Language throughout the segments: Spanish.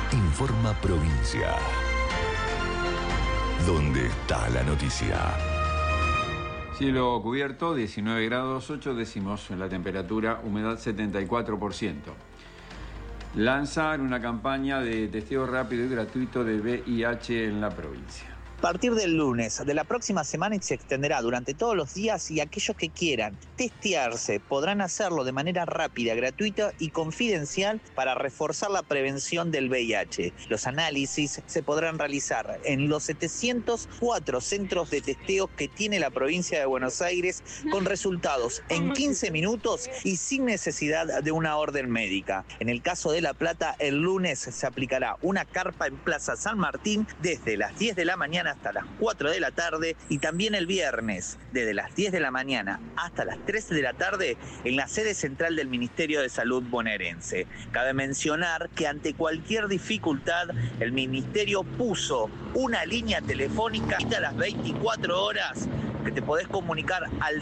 Informa Provincia. ¿Dónde está la noticia? Cielo cubierto, 19 grados 8 décimos en la temperatura, humedad 74%. Lanzan una campaña de testeo rápido y gratuito de VIH en la provincia. A partir del lunes de la próxima semana y se extenderá durante todos los días, y aquellos que quieran testearse podrán hacerlo de manera rápida, gratuita y confidencial para reforzar la prevención del VIH. Los análisis se podrán realizar en los 704 centros de testeo que tiene la provincia de Buenos Aires, con resultados en 15 minutos y sin necesidad de una orden médica. En el caso de La Plata, el lunes se aplicará una carpa en Plaza San Martín desde las 10 de la mañana hasta las 4 de la tarde, y también el viernes desde las 10 de la mañana hasta las 3 de la tarde en la sede central del Ministerio de Salud bonaerense. Cabe mencionar que ante cualquier dificultad el Ministerio puso una línea telefónica a las 24 horas que te podés comunicar al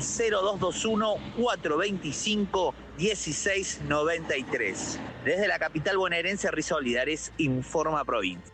0221-425-1693. Desde la capital bonaerense, Rizzo Olidares, Informa Provincia.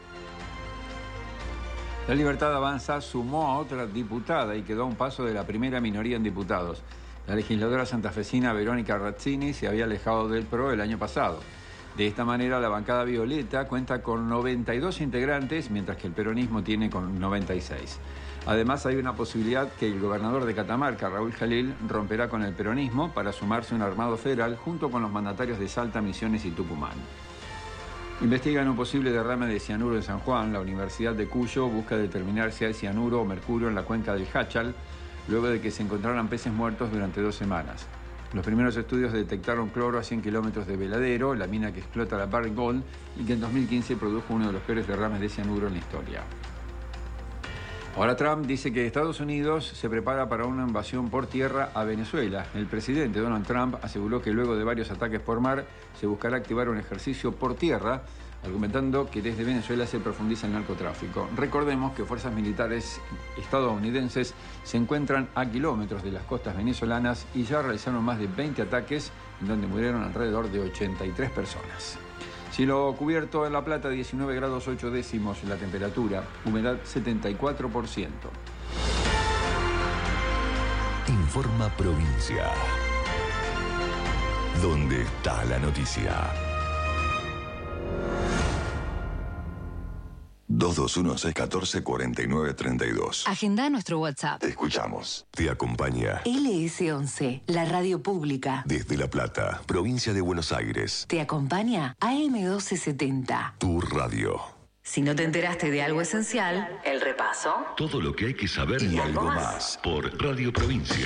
La Libertad Avanza sumó a otra diputada y quedó a un paso de la primera minoría en diputados. La legisladora santafesina Verónica Razzini se había alejado del PRO el año pasado. De esta manera, la bancada violeta cuenta con 92 integrantes, mientras que el peronismo tiene con 96. Además, hay una posibilidad que el gobernador de Catamarca, Raúl Jalil, romperá con el peronismo para sumarse a un armado federal junto con los mandatarios de Salta, Misiones y Tucumán. Investigan un posible derrame de cianuro en San Juan. La Universidad de Cuyo busca determinar si hay cianuro o mercurio en la cuenca del Jáchal, luego de que se encontraran peces muertos durante 2 semanas. Los primeros estudios detectaron cloro a 100 kilómetros de Veladero, la mina que explota la Barrick Gold y que en 2015 produjo uno de los peores derrames de cianuro en la historia. Ahora Trump dice que Estados Unidos se prepara para una invasión por tierra a Venezuela. El presidente Donald Trump aseguró que luego de varios ataques por mar se buscará activar un ejercicio por tierra, argumentando que desde Venezuela se profundiza el narcotráfico. Recordemos que fuerzas militares estadounidenses se encuentran a kilómetros de las costas venezolanas y ya realizaron más de 20 ataques en donde murieron alrededor de 83 personas. Cielo cubierto en La Plata, 19 grados 8 décimos la temperatura, humedad 74%. Informa Provincia. ¿Dónde está la noticia? 221-614-4932. Agenda nuestro WhatsApp. Te escuchamos. Te acompaña LS11, la radio pública. desde La Plata, provincia de Buenos Aires. Te acompaña AM1270. Tu radio. Si no te enteraste de algo esencial, el repaso. Todo lo que hay que saber y algo más por Radio Provincia.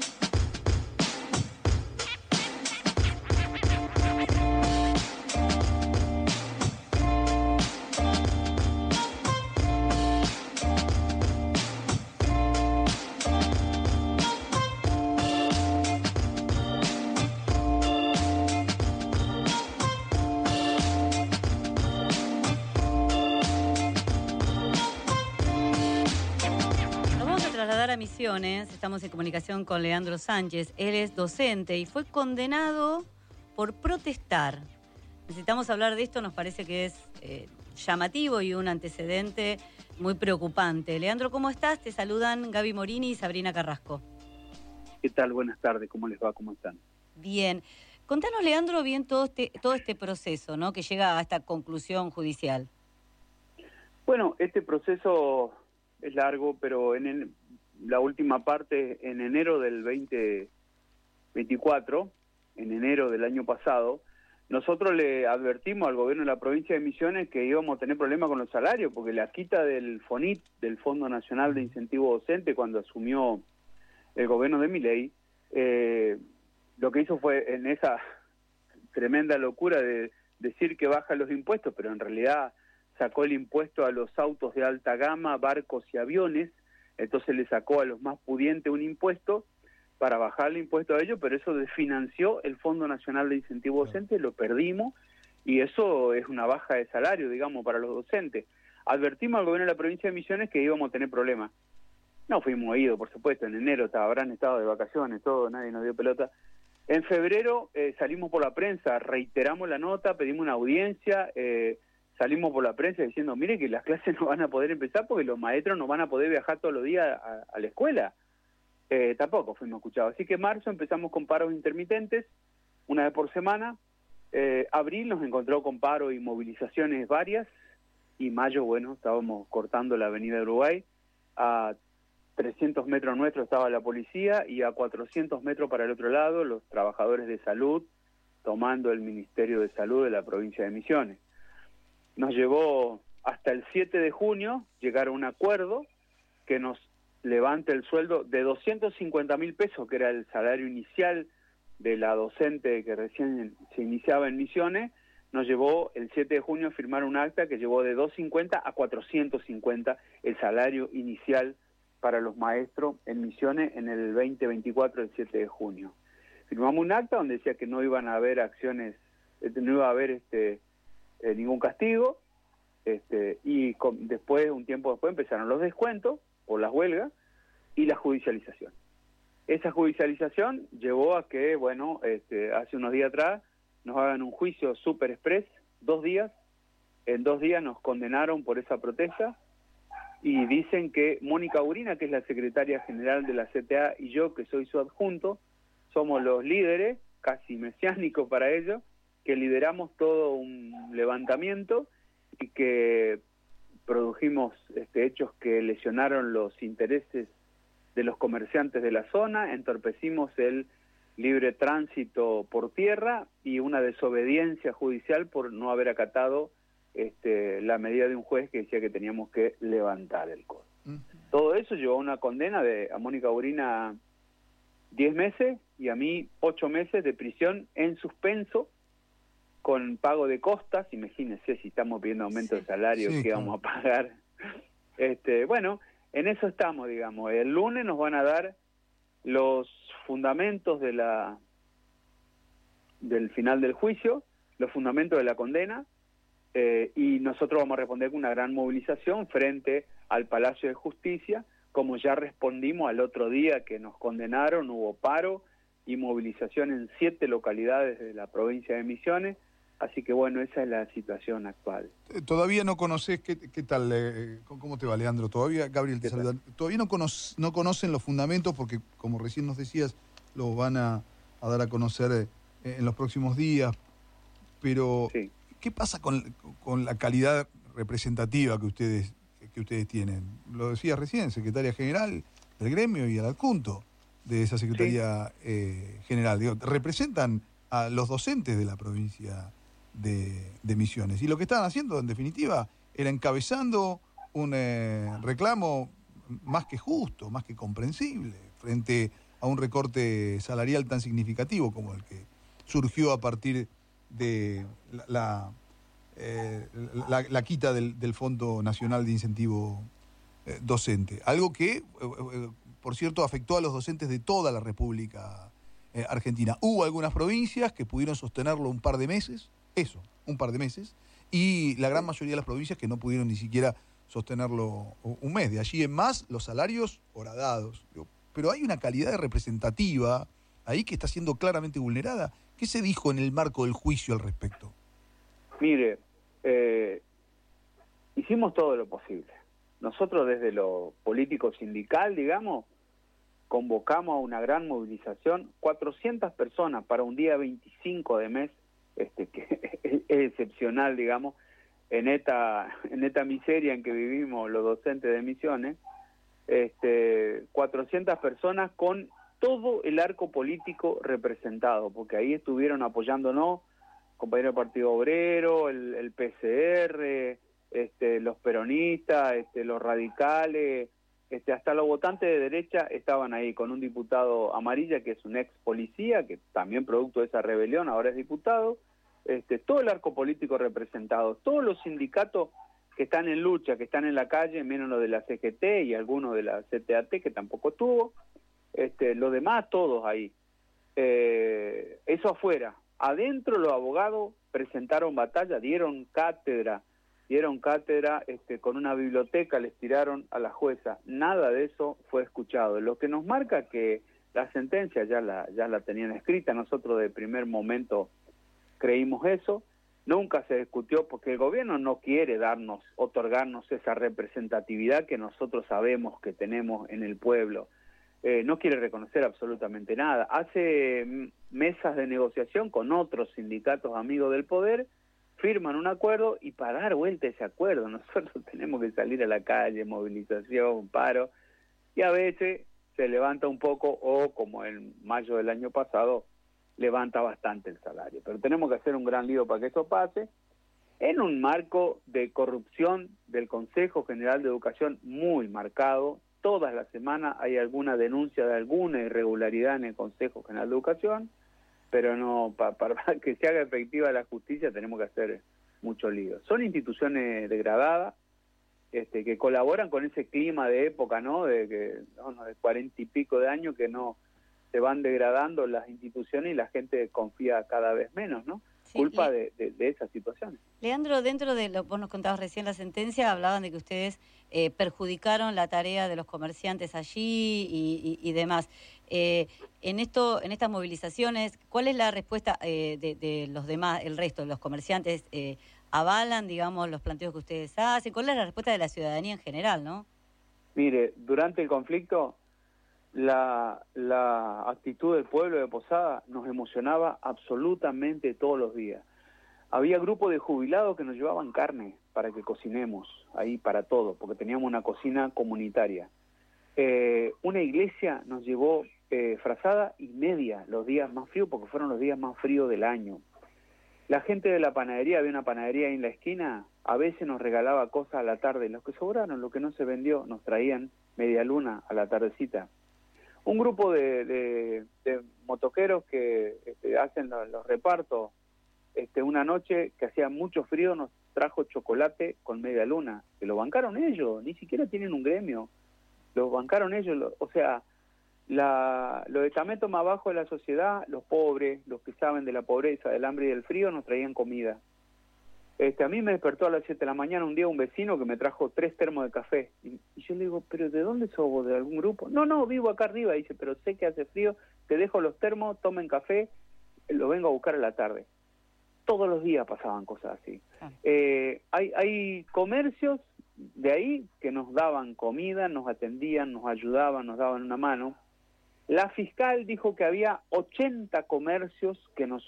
Misiones, estamos en comunicación con Leandro Sánchez. Él es docente y fue condenado por protestar. Necesitamos hablar de esto, nos parece que es llamativo y un antecedente muy preocupante. Leandro, ¿cómo estás? Te saludan Gaby Morini y Sabrina Carrasco. ¿Qué tal? Buenas tardes, ¿cómo les va? ¿Cómo están? Bien. Contanos, Leandro, bien todo este proceso, ¿no?, que llega a esta conclusión judicial. Bueno, este proceso es largo, pero la última parte, en enero del 2024, en enero del año pasado, nosotros le advertimos al gobierno de la provincia de Misiones que íbamos a tener problemas con los salarios, porque la quita del FONIT, del Fondo Nacional de Incentivo Docente, cuando asumió el gobierno de Milei, lo que hizo fue, en esa tremenda locura de decir que baja los impuestos, pero en realidad sacó el impuesto a los autos de alta gama, barcos y aviones. Entonces le sacó a los más pudientes un impuesto para bajar el impuesto a ellos, pero eso desfinanció el Fondo Nacional de Incentivo Docente, lo perdimos, y eso es una baja de salario, digamos, para los docentes. Advertimos al gobierno de la provincia de Misiones que íbamos a tener problemas. No fuimos oídos, por supuesto, en enero habrán estado de vacaciones, todo, nadie nos dio pelota. En febrero salimos por la prensa, reiteramos la nota, pedimos una audiencia, salimos por la prensa diciendo, mire que las clases no van a poder empezar porque los maestros no van a poder viajar todos los días a la escuela. Tampoco fuimos escuchados. Así que en marzo empezamos con paros intermitentes, una vez por semana. Abril nos encontró con paro y movilizaciones varias, y mayo, bueno, estábamos cortando la avenida Uruguay. A 300 metros nuestro estaba la policía, y a 400 metros para el otro lado los trabajadores de salud, tomando el Ministerio de Salud de la provincia de Misiones. Nos llevó hasta el 7 de junio llegar a un acuerdo que nos levante el sueldo de 250.000 pesos, que era el salario inicial de la docente que recién se iniciaba en Misiones. Nos llevó el 7 de junio a firmar un acta que llevó de 250 a 450 el salario inicial para los maestros en Misiones en el 2024, el 7 de junio. Firmamos un acta donde decía que no iban a haber acciones, no iba a haber ningún castigo, y después, un tiempo después, empezaron los descuentos por las huelgas y la judicialización. Esa judicialización llevó a que, bueno, hace unos días atrás nos hagan un juicio super express, 2 días. En 2 días nos condenaron por esa protesta, y dicen que Mónica Urina, que es la secretaria general de la CTA, y yo, que soy su adjunto, somos los líderes, casi mesiánicos para ello, que lideramos todo un levantamiento y que produjimos hechos que lesionaron los intereses de los comerciantes de la zona, entorpecimos el libre tránsito por tierra y una desobediencia judicial por no haber acatado la medida de un juez que decía que teníamos que levantar el codo. Todo eso llevó a una condena a Mónica Urina 10 meses y a mí 8 meses de prisión en suspenso con pago de costas. Imagínense, si estamos pidiendo aumento de salario, ¿qué vamos a pagar? Bueno, en eso estamos, digamos. El lunes nos van a dar los fundamentos del final del juicio, los fundamentos de la condena, y nosotros vamos a responder con una gran movilización frente al Palacio de Justicia, como ya respondimos al otro día que nos condenaron. Hubo paro y movilización en 7 localidades de la provincia de Misiones. Así que bueno, esa es la situación actual. Todavía no conoces, ¿qué tal? ¿Cómo te va, Leandro? Todavía, Gabriel, te saluda. Todavía no conocen los fundamentos porque, como recién nos decías, los van a dar a conocer en los próximos días. Pero, sí. ¿Qué pasa con la calidad representativa que ustedes tienen? Lo decía recién, secretaria general del gremio y el adjunto de esa secretaría general. Digo, representan a los docentes de la provincia de Misiones. Y lo que estaban haciendo, en definitiva, era encabezando un reclamo más que justo, más que comprensible, frente a un recorte salarial tan significativo como el que surgió a partir de la quita del Fondo Nacional de Incentivo Docente. Algo que, por cierto, afectó a los docentes de toda la República Argentina. Hubo algunas provincias que pudieron sostenerlo un par de meses, y la gran mayoría de las provincias que no pudieron ni siquiera sostenerlo un mes. De allí en más, los salarios horadados. Pero hay una calidad representativa ahí que está siendo claramente vulnerada. ¿Qué se dijo en el marco del juicio al respecto? Mire, hicimos todo lo posible. Nosotros desde lo político sindical, digamos, convocamos a una gran movilización, 400 personas para un día 25 de mes, que es excepcional, digamos, en esta miseria en que vivimos los docentes de Misiones, 400 personas con todo el arco político representado, porque ahí estuvieron apoyándonos compañeros del Partido Obrero, el PCR, los peronistas, los radicales, hasta los votantes de derecha estaban ahí, con un diputado Amarilla, que es un ex policía, que también producto de esa rebelión ahora es diputado, todo el arco político representado, todos los sindicatos que están en lucha, que están en la calle, menos los de la CGT y algunos de la CTAT, que tampoco tuvo, los demás todos ahí. Eso afuera. Adentro los abogados presentaron batalla, dieron cátedra, con una biblioteca les tiraron a la jueza. Nada de eso fue escuchado. Lo que nos marca que la sentencia ya la tenían escrita. Nosotros de primer momento creímos eso. nunca se discutió porque el gobierno no quiere otorgarnos esa representatividad que nosotros sabemos que tenemos en el pueblo. No quiere reconocer absolutamente nada. Hace mesas de negociación con otros sindicatos amigos del poder, firman un acuerdo y para dar vuelta a ese acuerdo nosotros tenemos que salir a la calle, movilización, paro, y a veces se levanta un poco o como en mayo del año pasado levanta bastante el salario. Pero tenemos que hacer un gran lío para que eso pase en un marco de corrupción del Consejo General de Educación muy marcado. Todas las semanas hay alguna denuncia de alguna irregularidad en el Consejo General de Educación, pero no para que se haga efectiva la justicia tenemos que hacer mucho lío. Son instituciones degradadas que colaboran con ese clima de época, ¿no? De 40 y pico de años que no se van degradando las instituciones y la gente confía cada vez menos, ¿no? Sí, culpa de esas situaciones. Leandro, dentro de lo que vos nos contabas recién la sentencia, hablaban de que ustedes perjudicaron la tarea de los comerciantes allí y demás. En estas movilizaciones, ¿cuál es la respuesta de los demás, el resto de los comerciantes? ¿Avalan, digamos, los planteos que ustedes hacen? ¿Cuál es la respuesta de la ciudadanía en general, no? Mire, durante el conflicto, la actitud del pueblo de Posada nos emocionaba absolutamente todos los días. Había grupos de jubilados que nos llevaban carne para que cocinemos ahí para todo, porque teníamos una cocina comunitaria. Una iglesia nos llevó frazada y media los días más fríos, porque fueron los días más fríos del año. La gente de la panadería, había una panadería ahí en la esquina, a veces nos regalaba cosas a la tarde. Los que sobraron, lo que no se vendió, nos traían media luna a la tardecita. Un grupo de motoqueros que hacen los repartos, una noche que hacía mucho frío nos trajo chocolate con media luna, que lo bancaron ellos, ni siquiera tienen un gremio, lo bancaron ellos, o sea, los estamentos más bajos de la sociedad, los pobres, los que saben de la pobreza, del hambre y del frío, nos traían comida. A mí me despertó a las 7 de la mañana un día un vecino que me trajo 3 termos de café. Y yo le digo, ¿pero de dónde sos vos? ¿De algún grupo? No, vivo acá arriba. Dice, pero sé que hace frío, te dejo los termos, tomen café, lo vengo a buscar a la tarde. Todos los días pasaban cosas así. Hay comercios de ahí que nos daban comida, nos atendían, nos ayudaban, nos daban una mano. La fiscal dijo que había 80 comercios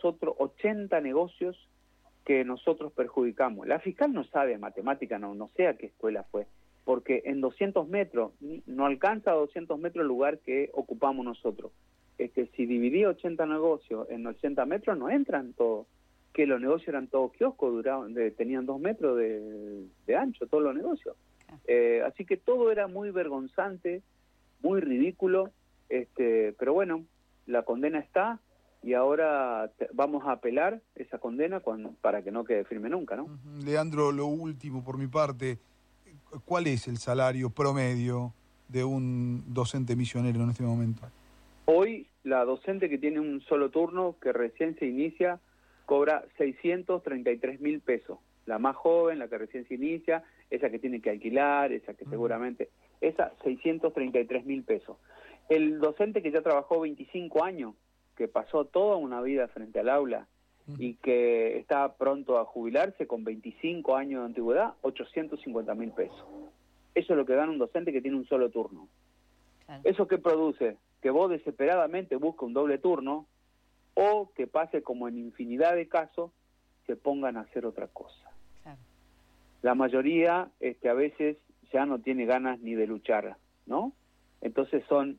80 negocios que nosotros perjudicamos. La fiscal no sabe matemática, no sé a qué escuela fue, porque en 200 metros, no alcanza a 200 metros el lugar que ocupamos nosotros. Si dividí 80 negocios en 80 metros, no entran todos, que los negocios eran todos kioscos, tenían 2 metros de ancho, todos los negocios. Así que todo era muy vergonzante, muy ridículo, pero bueno, la condena está y ahora vamos a apelar esa condena para que no quede firme nunca, ¿no? Leandro, lo último por mi parte, ¿cuál es el salario promedio de un docente misionero en este momento? Hoy la docente que tiene un solo turno, que recién se inicia, cobra 633.000 pesos. La más joven, la que recién se inicia, esa que tiene que alquilar, esa que seguramente... Esa, 633.000 pesos. El docente que ya trabajó 25 años, que pasó toda una vida frente al aula y que está pronto a jubilarse con 25 años de antigüedad, 850.000 pesos. Eso es lo que gana un docente que tiene un solo turno. Claro. ¿Eso qué produce? Que vos desesperadamente busques un doble turno o que pase como en infinidad de casos, se pongan a hacer otra cosa. Claro. La mayoría a veces ya no tiene ganas ni de luchar, ¿no? Entonces son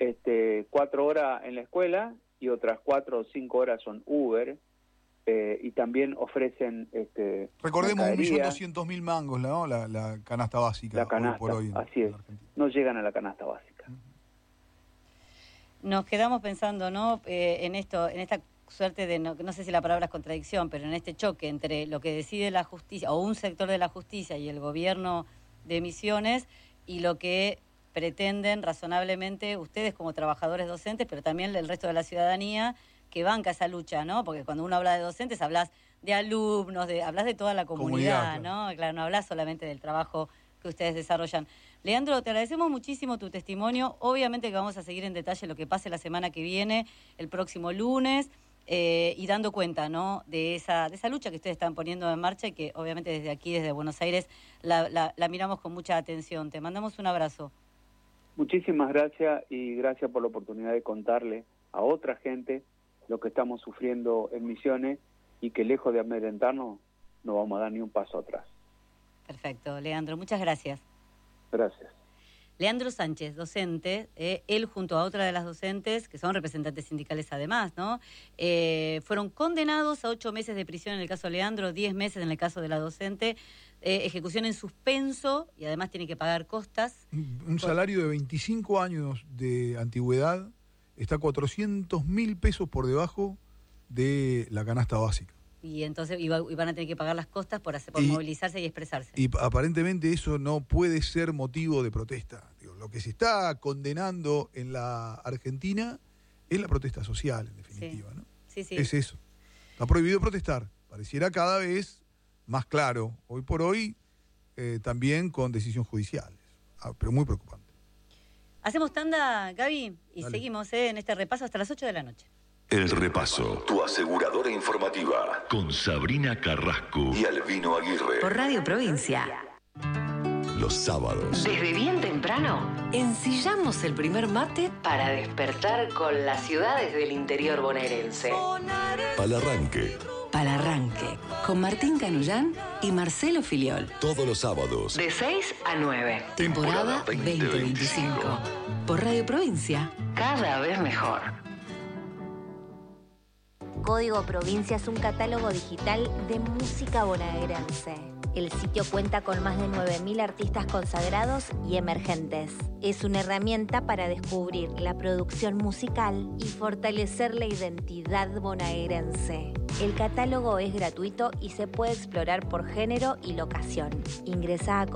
4 horas en la escuela y otras 4 o 5 horas son Uber, y también ofrecen... Recordemos 1.200.000 mangos, ¿no? La canasta básica. La canasta, hoy por hoy así es. No llegan a la canasta básica. Nos quedamos pensando, ¿no? En esta suerte de, no sé si la palabra es contradicción, pero en este choque entre lo que decide la justicia, o un sector de la justicia y el gobierno de Misiones, y lo que pretenden razonablemente ustedes como trabajadores docentes, pero también el resto de la ciudadanía que banca esa lucha, ¿no? Porque cuando uno habla de docentes, hablas de alumnos, hablas de toda la comunidad, ¿no? Claro, no hablas solamente del trabajo que ustedes desarrollan. Leandro, te agradecemos muchísimo tu testimonio. Obviamente que vamos a seguir en detalle lo que pase la semana que viene, el próximo lunes. y dando cuenta, ¿no?, de esa lucha que ustedes están poniendo en marcha y que obviamente desde aquí, desde Buenos Aires, la miramos con mucha atención. Te mandamos un abrazo. Muchísimas gracias y gracias por la oportunidad de contarle a otra gente lo que estamos sufriendo en Misiones y que lejos de amedrentarnos no vamos a dar ni un paso atrás. Perfecto, Leandro, muchas gracias. Gracias. Leandro Sánchez, docente, él junto a otra de las docentes, que son representantes sindicales además, ¿no? Fueron condenados a 8 meses de prisión en el caso de Leandro, 10 meses en el caso de la docente, ejecución en suspenso y además tiene que pagar costas. Un salario de 25 años de antigüedad está 400.000 pesos por debajo de la canasta básica. Y entonces van a tener que pagar las costas por movilizarse y expresarse. Y aparentemente eso no puede ser motivo de protesta. Digo, lo que se está condenando en la Argentina es la protesta social, en definitiva, sí. ¿no? Sí, sí. Es eso. Está prohibido protestar. Pareciera cada vez más claro. Hoy por hoy, también con decisiones judiciales. Pero muy preocupante. Hacemos tanda, Gaby, y Dale. seguimos en este repaso hasta las 8 de la noche. El Repaso, tu aseguradora informativa, con Sabrina Carrasco y Albino Aguirre. Por Radio Provincia. Los sábados, Desde bien temprano, ensillamos el primer mate para despertar con las ciudades del interior bonaerense. Palarranque. Palarranque, con Martín Canullán y Marcelo Filiol. Todos los sábados, De 6 a 9. Temporada Temporada 2025. Por Radio Provincia, cada vez mejor. Código Provincia es un catálogo digital de música bonaerense. El sitio cuenta con más de 9.000 artistas consagrados y emergentes. Es una herramienta para descubrir la producción musical y fortalecer la identidad bonaerense. El catálogo es gratuito y se puede explorar por género y locación. Ingresá a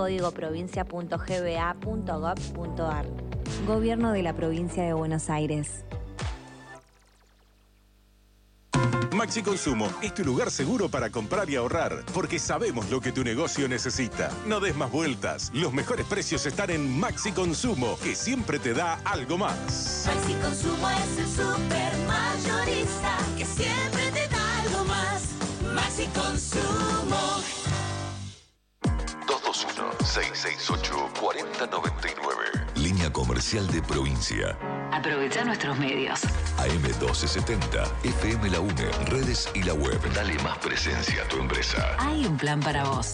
códigoprovincia.gba.gov.ar. Gobierno de la Provincia de Buenos Aires. Maxi Consumo es tu lugar seguro para comprar y ahorrar, porque sabemos lo que tu negocio necesita. No des más vueltas. Los mejores precios están en Maxi Consumo, que siempre te da algo más. Maxi Consumo es el supermayorista que siempre te da algo más. Maxi Consumo. 221-668-4099. Línea comercial de provincia. Aprovecha nuestros medios. AM1270, FM La UNE, redes y la web. Dale más presencia a tu empresa. Hay un plan para vos.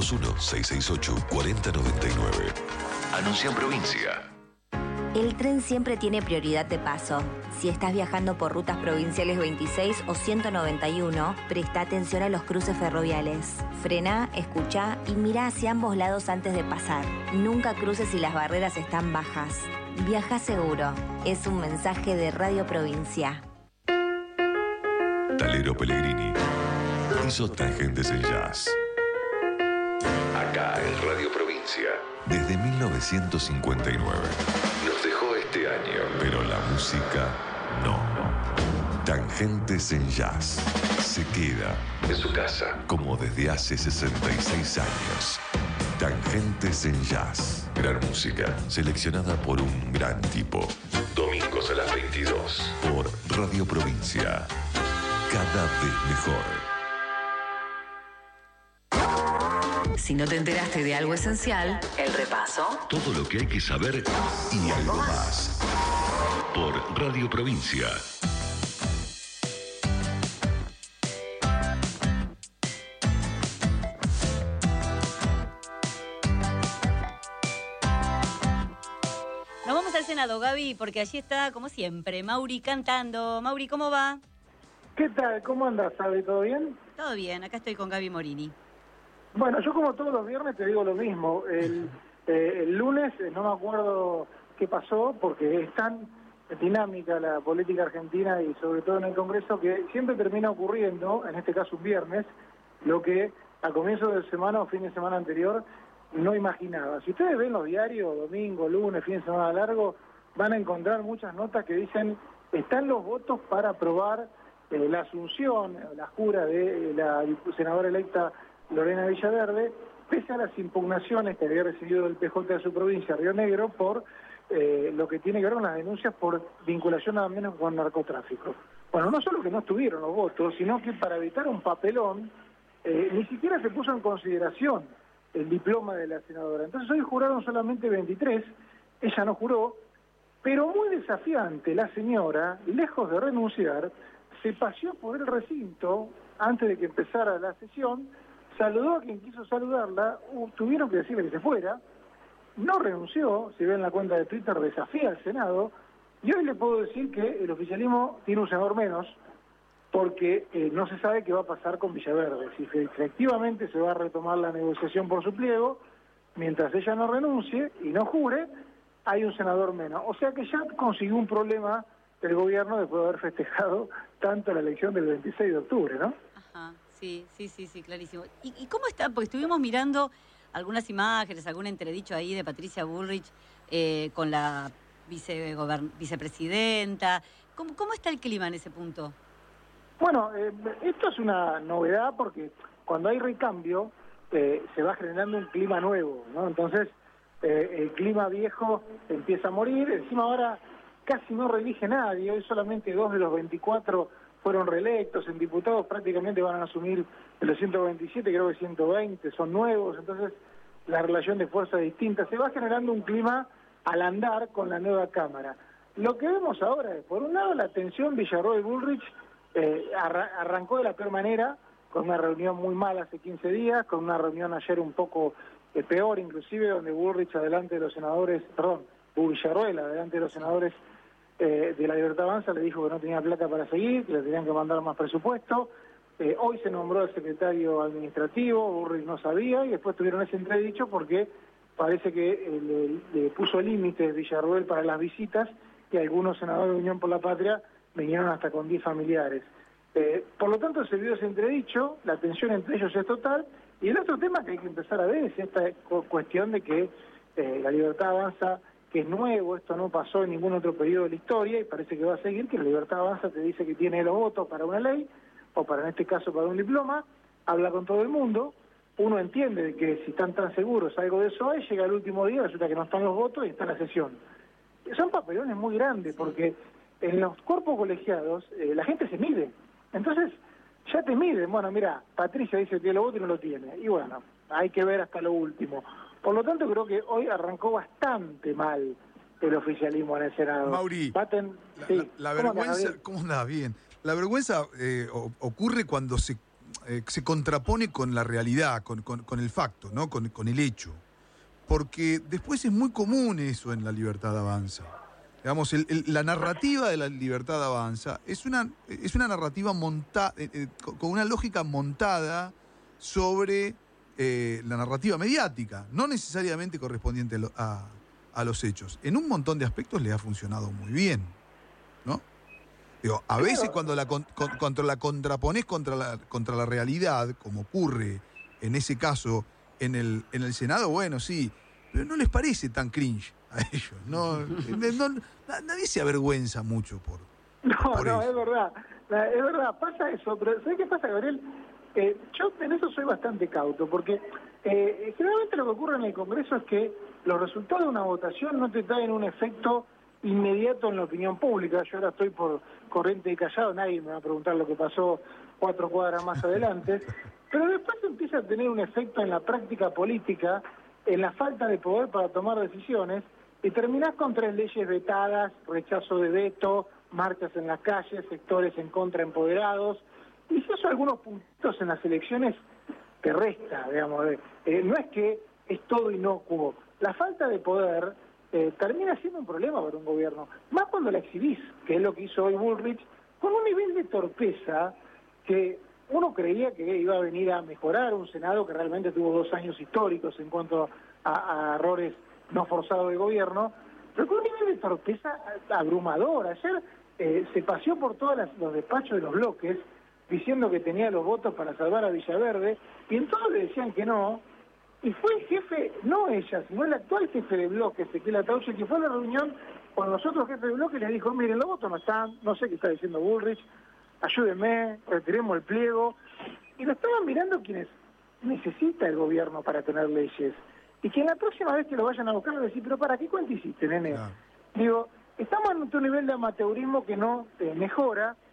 221-668-4099. Anuncia en provincia. El tren siempre tiene prioridad de paso. Si estás viajando por rutas provinciales 26 o 191, presta atención a los cruces ferroviales. Frená, escuchá y mirá hacia ambos lados antes de pasar. Nunca cruces si las barreras están bajas. Viaja seguro. Es un mensaje de Radio Provincia. Talero Pellegrini hizo Tangentes en Jazz. Acá en Radio Provincia. Desde 1959. Nos dejó este año, pero la música no. Tangentes en Jazz. Se queda en su casa, como desde hace 66 años. Tangentes en Jazz. Gran música, seleccionada por un gran tipo. Domingos a las 22, por Radio Provincia. Cada vez mejor. Si no te enteraste de algo esencial, el repaso. Todo lo que hay que saber y algo más. Por Radio Provincia. Nos vamos al Senado, Gaby, porque allí está, como siempre, Mauri cantando. Mauri, ¿cómo va? ¿Qué tal? ¿Cómo andas, Sabi? ¿Todo bien? Todo bien, acá estoy con Gaby Morini. Bueno, yo como todos los viernes te digo lo mismo. El lunes no me acuerdo qué pasó, porque es tan dinámica la política argentina y sobre todo en el Congreso que siempre termina ocurriendo, en este caso un viernes, lo que a comienzo de semana o fin de semana anterior no imaginaba. Si ustedes ven los diarios, domingo, lunes, fin de semana largo, van a encontrar muchas notas que dicen están los votos para aprobar la asunción, la jura de la senadora electa Lorena Villaverde, pese a las impugnaciones que había recibido el PJ de su provincia, Río Negro, por lo que tiene que ver con las denuncias por vinculación nada menos con narcotráfico. Bueno, no solo que no estuvieron los votos, sino que para evitar un papelón, ni siquiera se puso en consideración el diploma de la senadora. Entonces hoy juraron solamente 23, ella no juró, pero muy desafiante la señora, lejos de renunciar, se paseó por el recinto antes de que empezara la sesión, saludó a quien quiso saludarla, tuvieron que decirle que se fuera, no renunció, si ven la cuenta de Twitter, desafía al Senado, y hoy le puedo decir que el oficialismo tiene un senador menos, porque no se sabe qué va a pasar con Villaverde, si efectivamente se va a retomar la negociación por su pliego, mientras ella no renuncie y no jure, hay un senador menos. O sea que ya consiguió un problema el gobierno después de haber festejado tanto la elección del 26 de octubre, ¿no? Ajá, sí, clarísimo. ¿Y cómo está? Porque estuvimos mirando algunas imágenes, algún entredicho ahí de Patricia Bullrich con la vicepresidenta. ¿Cómo está el clima en ese punto? Bueno, esto es una novedad porque cuando hay recambio se va generando un clima nuevo, ¿no? Entonces el clima viejo empieza a morir, encima ahora casi no reelige nadie, hoy solamente 2 de los 24 fueron reelectos, en diputados prácticamente van a asumir de los 127, creo que 120 son nuevos, entonces la relación de fuerza es distinta, se va generando un clima al andar con la nueva Cámara. Lo que vemos ahora es, por un lado, la tensión Villarroel-Bullrich arrancó de la peor manera, con una reunión muy mala hace 15 días, con una reunión ayer un poco peor inclusive, donde Bullrich adelante de los senadores, Villarroel adelante de los senadores de la Libertad Avanza le dijo que no tenía plata para seguir, que le tenían que mandar más presupuesto. Hoy se nombró el secretario administrativo, Bullrich no sabía, y después tuvieron ese entredicho porque parece que le puso límites Villarroel para las visitas, y algunos senadores de Unión por la Patria vinieron hasta con 10 familiares. Por lo tanto, se vio ese entredicho, la tensión entre ellos es total, y el otro tema que hay que empezar a ver es esta cuestión de que la Libertad Avanza, que es nuevo, esto no pasó en ningún otro periodo de la historia, y parece que va a seguir, que la Libertad Avanza te dice que tiene los votos para una ley, o para en este caso para un diploma, habla con todo el mundo, uno entiende de que si están tan seguros algo de eso hay, llega el último día, resulta que no están los votos y está la sesión. Son papelones muy grandes, porque en los cuerpos colegiados la gente se mide. Entonces, ya te miden. Bueno, mira, Patricia dice que tiene los votos y no lo tiene. Y bueno, hay que ver hasta lo último. Por lo tanto, creo que hoy arrancó bastante mal el oficialismo en el Senado. Mauri, la vergüenza... ¿Cómo andás? Bien. La vergüenza ocurre cuando se contrapone con la realidad, con el facto, ¿no? Con el hecho. Porque después es muy común eso en la Libertad Avanza. Digamos, la narrativa de la Libertad Avanza es una narrativa montada, con una lógica montada sobre la narrativa mediática, no necesariamente correspondiente a los hechos. En un montón de aspectos le ha funcionado muy bien, ¿no? Digo, a veces cuando la contrapones contra la realidad, como ocurre en ese caso en el Senado, bueno, sí, pero no les parece tan cringe a ellos. Nadie se avergüenza mucho por eso. Es verdad, pasa eso, pero ¿sabes qué pasa, Gabriel? Yo en eso soy bastante cauto, porque generalmente lo que ocurre en el Congreso es que los resultados de una votación no te traen un efecto inmediato en la opinión pública. Yo ahora estoy por corriente y callado, nadie me va a preguntar lo que pasó 4 cuadras más adelante, pero después empieza a tener un efecto en la práctica política, en la falta de poder para tomar decisiones, y terminás con 3 leyes vetadas, rechazo de veto, marchas en las calles, sectores en contra empoderados, y si eso algunos puntos en las elecciones te resta, digamos. No es que es todo inocuo. La falta de poder termina siendo un problema para un gobierno, más cuando la exhibís, que es lo que hizo hoy Bullrich, con un nivel de torpeza que uno creía que iba a venir a mejorar un Senado que realmente tuvo 2 años históricos en cuanto a errores no forzados de gobierno, pero con un nivel de torpeza abrumador. Ayer se paseó por todos los despachos de los bloques diciendo que tenía los votos para salvar a Villaverde, y en todos le decían que no, y fue el jefe, no ella, sino el actual jefe de bloque, Ezequiel Atauche, que fue a la reunión con los otros jefes de bloque y les dijo, miren, los votos no están, no sé qué está diciendo Bullrich, ayúdenme, retiremos el pliego. Y lo estaban mirando quienes necesita el gobierno para tener leyes. Y que la próxima vez que lo vayan a buscar le decir, pero ¿para qué cuenta hiciste, nene? No. Digo, estamos en un nivel de amateurismo que no mejora,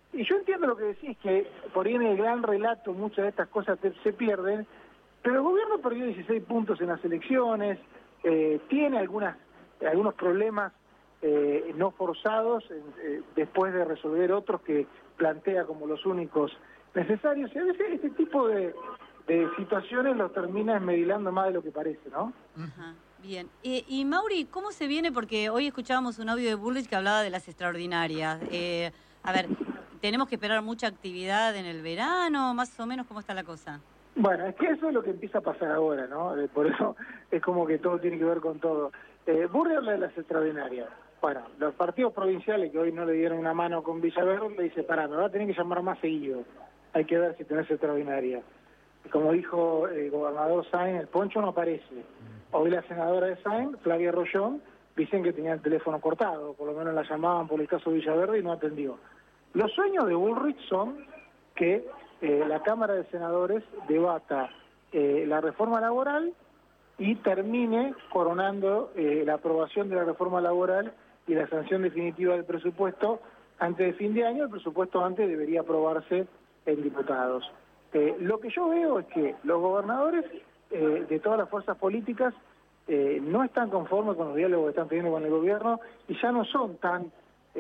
Y yo entiendo lo que decís, que por ahí en el gran relato muchas de estas cosas se pierden, pero el gobierno perdió 16 puntos en las elecciones, tiene algunos problemas no forzados después de resolver otros que plantea como los únicos necesarios. Y a veces este tipo de situaciones los termina esmedilando más de lo que parece, ¿no? Ajá, bien. Y Mauri, ¿cómo se viene? Porque hoy escuchábamos un audio de Bullrich que hablaba de las extraordinarias. A ver, ¿tenemos que esperar mucha actividad en el verano? Más o menos, ¿cómo está la cosa? Bueno, es que eso es lo que empieza a pasar ahora, ¿no? Por eso es como que todo tiene que ver con todo. Bullrich habla de las extraordinarias. Bueno, los partidos provinciales que hoy no le dieron una mano con Villaverde, le dice, pará, me va a tener que llamar más seguido. Hay que ver si tenés extraordinaria. Como dijo el gobernador Sáenz, el poncho no aparece. Hoy la senadora de Sáenz, Flavia Rollón, dicen que tenía el teléfono cortado, por lo menos la llamaban por el caso Villaverde y no atendió. Los sueños de Bullrich son que la Cámara de Senadores debata la reforma laboral y termine coronando la aprobación de la reforma laboral y la sanción definitiva del presupuesto antes de fin de año. El presupuesto antes debería aprobarse en diputados. Lo que yo veo es que los gobernadores de todas las fuerzas políticas no están conformes con los diálogos que están teniendo con el gobierno y ya no son tan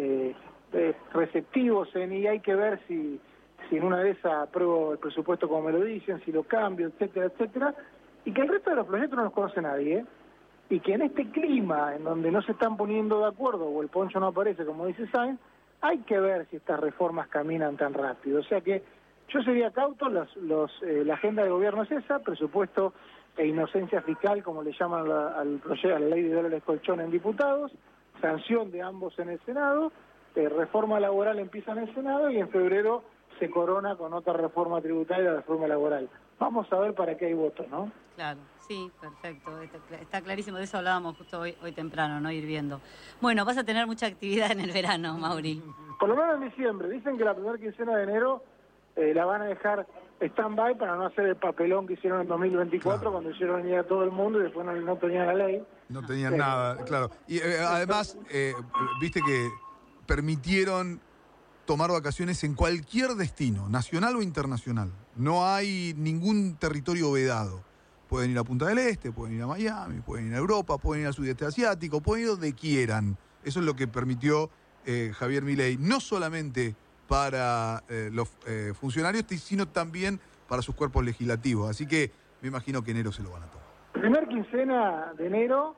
receptivos y hay que ver si en una de esas apruebo el presupuesto como me lo dicen, si lo cambio, etcétera, etcétera, y que el resto de los proyectos no los conoce nadie, y que en este clima en donde no se están poniendo de acuerdo o el poncho no aparece, como dice Sáenz, hay que ver si estas reformas caminan tan rápido. O sea que yo sería cauto, la agenda del gobierno es esa, presupuesto e inocencia fiscal, como le llaman al proyecto, a la ley de dólares colchón en diputados, sanción de ambos en el Senado, reforma laboral empieza en el Senado y en febrero se corona con otra reforma tributaria, la reforma laboral. Vamos a ver para qué hay votos, ¿no? Claro, sí, perfecto. Está clarísimo, de eso hablábamos justo hoy temprano, ¿no? Ir viendo. Bueno, vas a tener mucha actividad en el verano, Mauri. Por lo menos en diciembre. Dicen que la primera quincena de enero la van a dejar stand-by para no hacer el papelón que hicieron en 2024, cuando hicieron venir a todo el mundo y después no tenían la ley. No tenían nada, claro. Y además, viste que permitieron tomar vacaciones en cualquier destino, nacional o internacional. No hay ningún territorio vedado. Pueden ir a Punta del Este, pueden ir a Miami, pueden ir a Europa, pueden ir al sudeste asiático, pueden ir donde quieran. Eso es lo que permitió Javier Milei, no solamente para los funcionarios, sino también para sus cuerpos legislativos. Así que me imagino que enero se lo van a tomar. Primer quincena de enero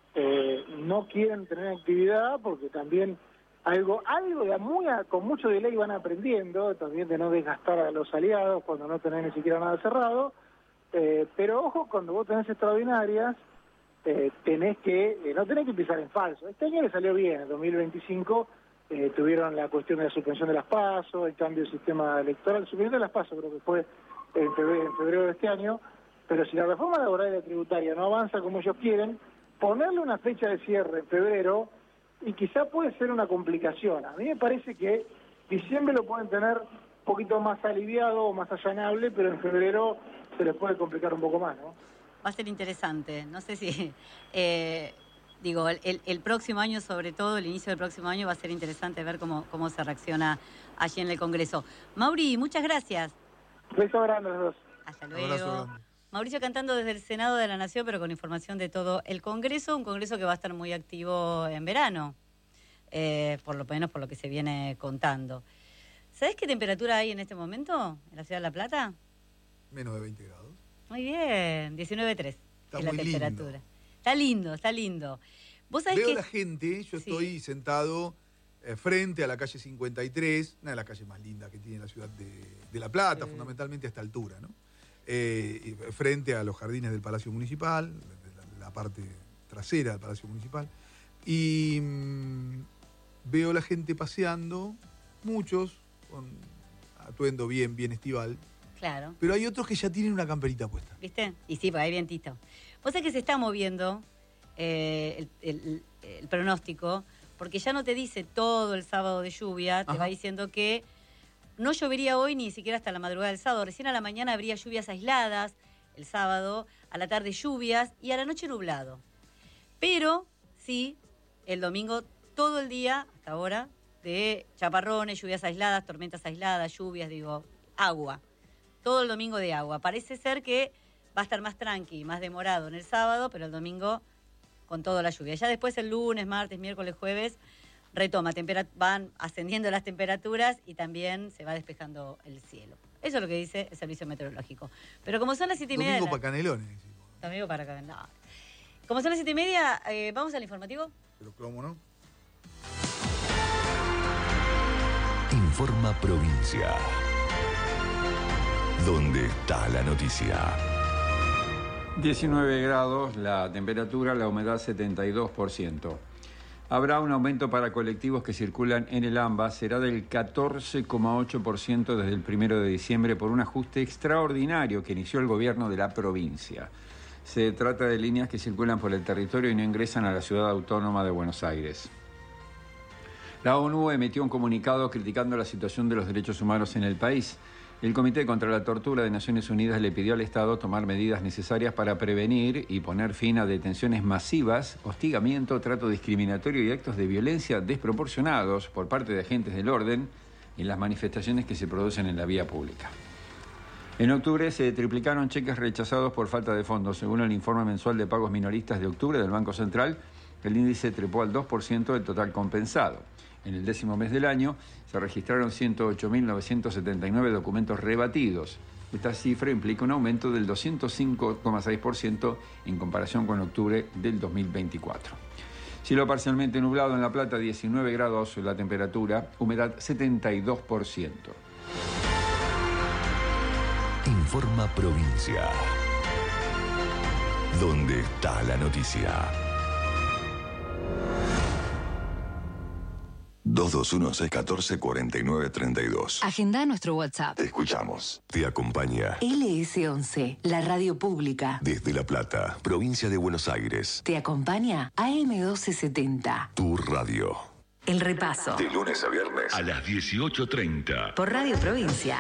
no quieren tener actividad porque también algo con mucho delay van aprendiendo, también de no desgastar a los aliados cuando no tenés ni siquiera nada cerrado, pero ojo, cuando vos tenés extraordinarias, no tenés que empezar en falso. Este año le salió bien, en 2025 tuvieron la cuestión de la suspensión de las PASO, el cambio del sistema electoral, suspensión de las PASO creo que fue en febrero de este año, pero si la reforma laboral y la tributaria no avanza como ellos quieren, ponerle una fecha de cierre en febrero, y quizá puede ser una complicación. A mí me parece que diciembre lo pueden tener un poquito más aliviado o más allanable, pero en febrero se les puede complicar un poco más, ¿no? Va a ser interesante. No sé si... el próximo año, sobre todo, el inicio del próximo año, va a ser interesante ver cómo se reacciona allí en el Congreso. Mauri, muchas gracias. Beso grande a los dos. Hasta luego. Mauricio cantando desde el Senado de la Nación, pero con información de todo el Congreso, un Congreso que va a estar muy activo en verano, por lo menos por lo que se viene contando. ¿Sabés qué temperatura hay en este momento en la Ciudad de La Plata? Menos de 20 grados. Muy bien, 19,3 es la temperatura. Lindo. Está lindo. ¿Vos sabés Veo que la gente, yo estoy sentado frente a la calle 53, una de las calles más lindas que tiene la ciudad de La Plata, fundamentalmente a esta altura, ¿no? Frente a los jardines del Palacio Municipal, la parte trasera del Palacio Municipal, y veo la gente paseando, muchos con atuendo bien estival. Claro. Pero hay otros que ya tienen una camperita puesta. ¿Viste? Y sí, porque hay vientito. Vos sabés que se está moviendo el pronóstico, porque ya no te dice todo el sábado de lluvia, te va diciendo que no llovería hoy ni siquiera hasta la madrugada del sábado. Recién a la mañana habría lluvias aisladas el sábado, a la tarde lluvias y a la noche nublado. Pero sí, el domingo todo el día, hasta ahora, de chaparrones, lluvias aisladas, tormentas aisladas, lluvias, agua. Todo el domingo de agua. Parece ser que va a estar más tranqui, más demorado en el sábado, pero el domingo con toda la lluvia. Ya después el lunes, martes, miércoles, jueves, retoma, van ascendiendo las temperaturas y también se va despejando el cielo. Eso es lo que dice el servicio meteorológico. Pero como son las 7:30... Domingo para Canelones. Domingo para Canelones. No. Como son las 7:30, ¿vamos al informativo? Pero cómo no. Informa Provincia. ¿Dónde está la noticia? 19 grados la temperatura, la humedad 72%. Habrá un aumento para colectivos que circulan en el AMBA, será del 14,8% desde el 1 de diciembre por un ajuste extraordinario que inició el gobierno de la provincia. Se trata de líneas que circulan por el territorio y no ingresan a la ciudad autónoma de Buenos Aires. La ONU emitió un comunicado criticando la situación de los derechos humanos en el país. El Comité contra la Tortura de Naciones Unidas le pidió al Estado tomar medidas necesarias para prevenir y poner fin a detenciones masivas, hostigamiento, trato discriminatorio y actos de violencia desproporcionados por parte de agentes del orden en las manifestaciones que se producen en la vía pública. En octubre se triplicaron cheques rechazados por falta de fondos. Según el informe mensual de pagos minoristas de octubre del Banco Central, el índice trepó al 2% del total compensado. En el 10º mes del año se registraron 108.979 documentos rebatidos. Esta cifra implica un aumento del 205,6% en comparación con octubre del 2024. Cielo parcialmente nublado en La Plata, 19 grados la temperatura, humedad 72%. Informa Provincia. ¿Dónde está la noticia? 2216144932. Agenda nuestro WhatsApp. Te escuchamos. Te acompaña. LS11, la radio pública. Desde La Plata, provincia de Buenos Aires. Te acompaña AM1270. Tu radio. El repaso. De lunes a viernes. A las 18:30. Por Radio Provincia.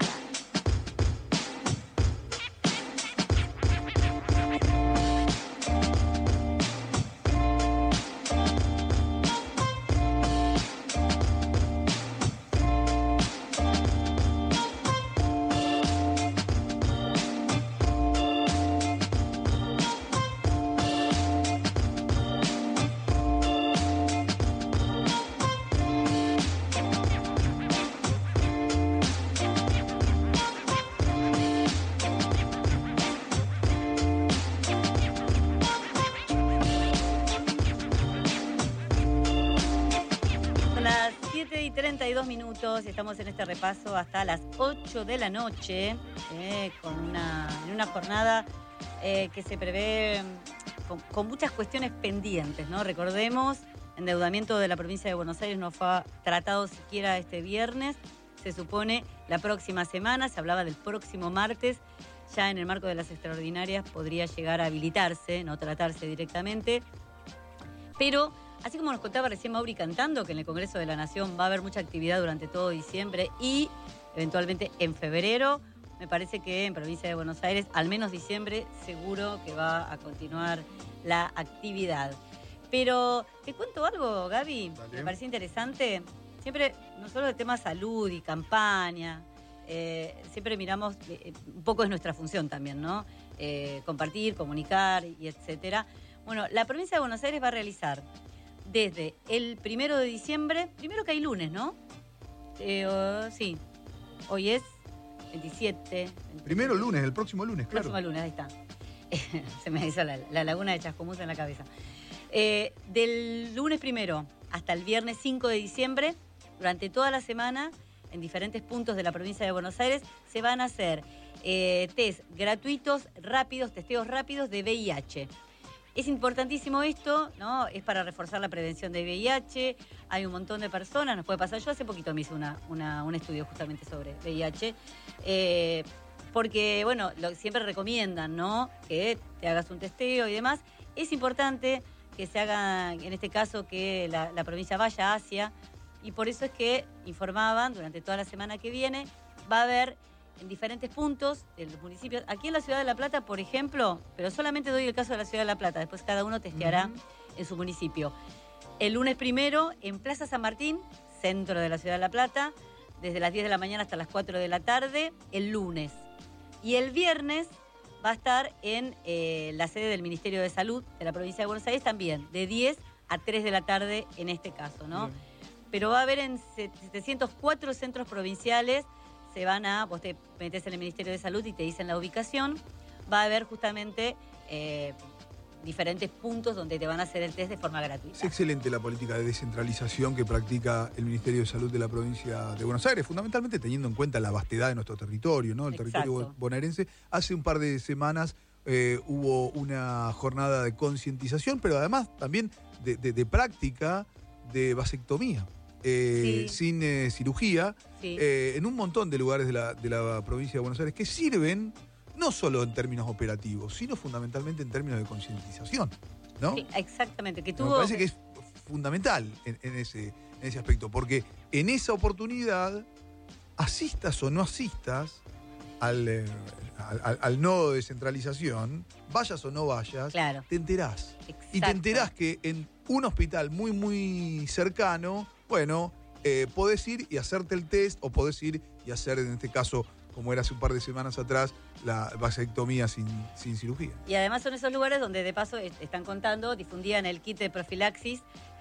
Y estamos en este repaso hasta las 8 de la noche, en una jornada que se prevé con muchas cuestiones pendientes, ¿no? Recordemos, endeudamiento de la provincia de Buenos Aires no fue tratado siquiera este viernes, se supone la próxima semana, se hablaba del próximo martes, ya en el marco de las extraordinarias podría llegar a habilitarse, no tratarse directamente, pero... Así como nos contaba recién Mauri Cantando, que en el Congreso de la Nación va a haber mucha actividad durante todo diciembre y eventualmente en febrero, me parece que en provincia de Buenos Aires, al menos diciembre, seguro que va a continuar la actividad. Pero te cuento algo, Gaby, me parece interesante. Siempre, no solo de tema salud y campaña, siempre miramos, un poco es nuestra función también, ¿no? Compartir, comunicar y etcétera. Bueno, la provincia de Buenos Aires va a realizar desde el 1 de diciembre, primero que hay lunes, ¿no? Sí, hoy es 27. Primero lunes, el próximo lunes, claro. El próximo lunes, ahí está. Se me hizo la laguna de Chascomús en la cabeza. Del lunes 1 hasta el viernes 5 de diciembre, durante toda la semana, en diferentes puntos de la provincia de Buenos Aires, se van a hacer test gratuitos, rápidos, testeos rápidos de VIH. Es importantísimo esto, ¿no? Es para reforzar la prevención de VIH. Hay un montón de personas, nos puede pasar. Yo hace poquito me hice un estudio justamente sobre VIH. Porque, bueno, siempre recomiendan, ¿no? Que te hagas un testeo y demás. Es importante que se haga, en este caso, que la provincia vaya hacia. Y por eso es que informaban durante toda la semana que viene. Va a haber en diferentes puntos de los municipios. Aquí en la ciudad de La Plata, por ejemplo, pero solamente doy el caso de la ciudad de La Plata, después cada uno testeará en su municipio. El lunes 1 en Plaza San Martín centro de la ciudad de La Plata, desde las 10 de la mañana hasta las 4 de la tarde, el lunes. Y el viernes va a estar en la sede del Ministerio de Salud de la provincia de Buenos Aires también, de 10 a 3 de la tarde en este caso, ¿no? Bien. Pero va a haber en 704 centros provinciales, vos te metés en el Ministerio de Salud y te dicen la ubicación, va a haber justamente diferentes puntos donde te van a hacer el test de forma gratuita. Es excelente la política de descentralización que practica el Ministerio de Salud de la provincia de Buenos Aires, fundamentalmente teniendo en cuenta la vastedad de nuestro territorio, ¿no? El territorio bonaerense. Hace un par de semanas hubo una jornada de concientización, pero además también de práctica de vasectomía. Sin cirugía, en un montón de lugares de la provincia de Buenos Aires que sirven no solo en términos operativos, sino fundamentalmente en términos de concientización, ¿no? Sí, exactamente. Me parece que es fundamental en ese aspecto, porque en esa oportunidad, asistas o no asistas al nodo de descentralización, vayas o no vayas, te enterás. Y te enterás que en un hospital muy, muy cercano, bueno, podés ir y hacerte el test, o podés ir y hacer, en este caso, como era hace un par de semanas atrás, la vasectomía sin cirugía. Y además son esos lugares donde de paso están contando, difundían el kit de profilaxis,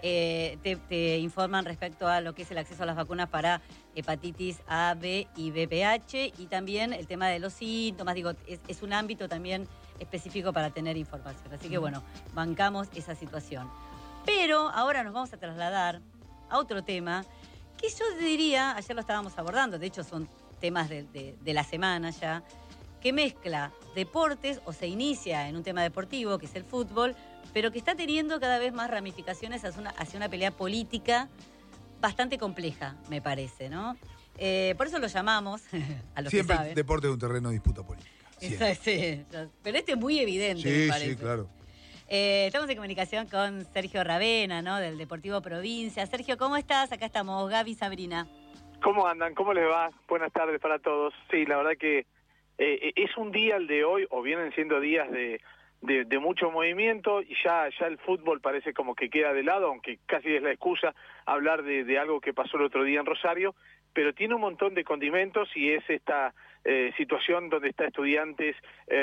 te informan respecto a lo que es el acceso a las vacunas para hepatitis A, B y VPH, y también el tema de los síntomas, digo, es un ámbito también específico para tener información. Así que bueno, bancamos esa situación. Pero ahora nos vamos a trasladar a otro tema que yo diría, ayer lo estábamos abordando, de hecho son temas de la semana ya, que mezcla deportes o se inicia en un tema deportivo, que es el fútbol, pero que está teniendo cada vez más ramificaciones hacia una pelea política bastante compleja, me parece, ¿no? Por eso lo llamamos, a los siempre que saben. El deporte es un terreno de disputa política. Sí, pero este es muy evidente, me parece. Sí, claro. Estamos en comunicación con Sergio Ravena, ¿no? Del Deportivo Provincia. Sergio, ¿cómo estás? Acá estamos, Gaby, Sabrina. ¿Cómo andan? ¿Cómo les va? Buenas tardes para todos. Sí, la verdad que es un día el de hoy, o vienen siendo días de mucho movimiento, y ya el fútbol parece como que queda de lado, aunque casi es la excusa hablar de algo que pasó el otro día en Rosario, pero tiene un montón de condimentos, y es esta situación donde está Estudiantes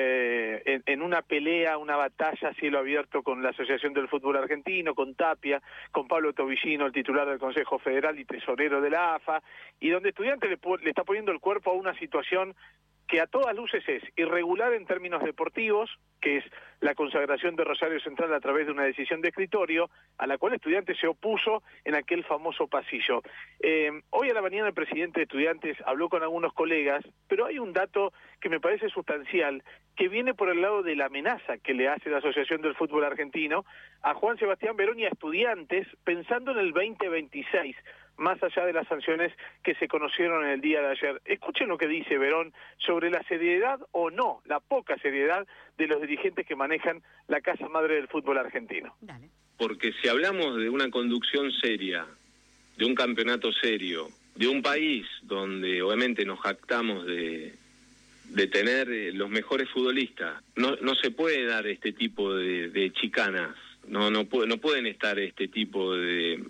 en una pelea, una batalla a cielo abierto con la Asociación del Fútbol Argentino, con Tapia, con Pablo Tobillino, el titular del Consejo Federal y tesorero de la AFA, y donde Estudiantes le está poniendo el cuerpo a una situación que a todas luces es irregular en términos deportivos, que es la consagración de Rosario Central a través de una decisión de escritorio, a la cual Estudiantes se opuso en aquel famoso pasillo. Hoy a la mañana el presidente de Estudiantes habló con algunos colegas, pero hay un dato que me parece sustancial, que viene por el lado de la amenaza que le hace la Asociación del Fútbol Argentino a Juan Sebastián Verón y a Estudiantes, pensando en el 2026, más allá de las sanciones que se conocieron en el día de ayer. Escuchen lo que dice Verón sobre la seriedad o no, la poca seriedad de los dirigentes que manejan la casa madre del fútbol argentino. Dale. Porque si hablamos de una conducción seria, de un campeonato serio, de un país donde obviamente nos jactamos de tener los mejores futbolistas, no se puede dar este tipo de chicanas, no pueden estar este tipo de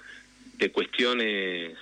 cuestiones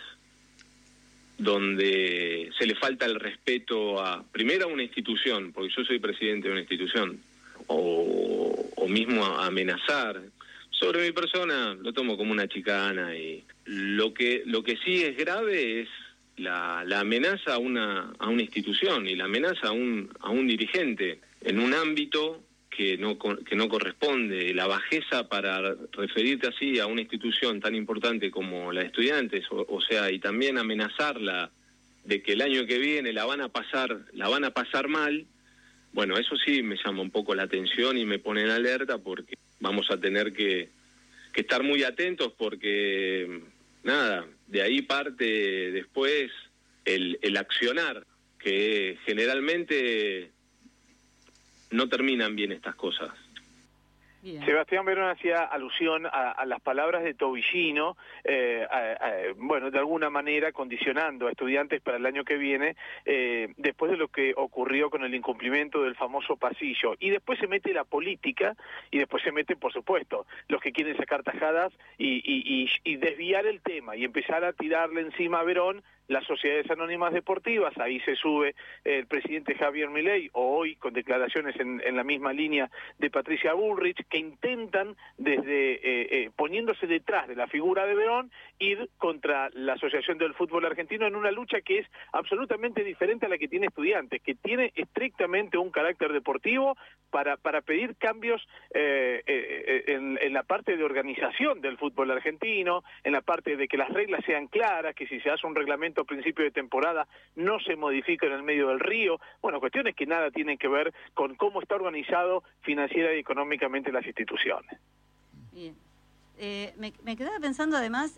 donde se le falta el respeto primero a una institución, porque yo soy presidente de una institución, o mismo a amenazar. Sobre mi persona lo tomo como una chicana, y lo que sí es grave es la amenaza a una institución y la amenaza a un dirigente en un ámbito que no corresponde, la bajeza para referirte así a una institución tan importante como la de Estudiantes, o sea, y también amenazarla de que el año que viene la van a pasar mal. Bueno, eso sí me llama un poco la atención y me pone en alerta, porque vamos a tener que estar muy atentos, porque nada, de ahí parte después el accionar, que generalmente no terminan bien estas cosas. Sebastián Verón hacía alusión a las palabras de Tobillino, bueno, de alguna manera condicionando a estudiantes para el año que viene, después de lo que ocurrió con el incumplimiento del famoso pasillo. Y después se mete la política, y después se meten, por supuesto, los que quieren sacar tajadas y desviar el tema, y empezar a tirarle encima a Verón las sociedades anónimas deportivas. Ahí se sube el presidente Javier Milei, o hoy con declaraciones en la misma línea de Patricia Bullrich, que intentan, desde poniéndose detrás de la figura de Verón, ir contra la Asociación del Fútbol Argentino en una lucha que es absolutamente diferente a la que tiene Estudiantes, que tiene estrictamente un carácter deportivo para pedir cambios en la parte de organización del fútbol argentino, en la parte de que las reglas sean claras, que si se hace un reglamento a principio de temporada no se modifica en el medio del río. Bueno, cuestiones que nada tienen que ver con cómo está organizado financiera y económicamente las instituciones. Bien. Me quedaba pensando además,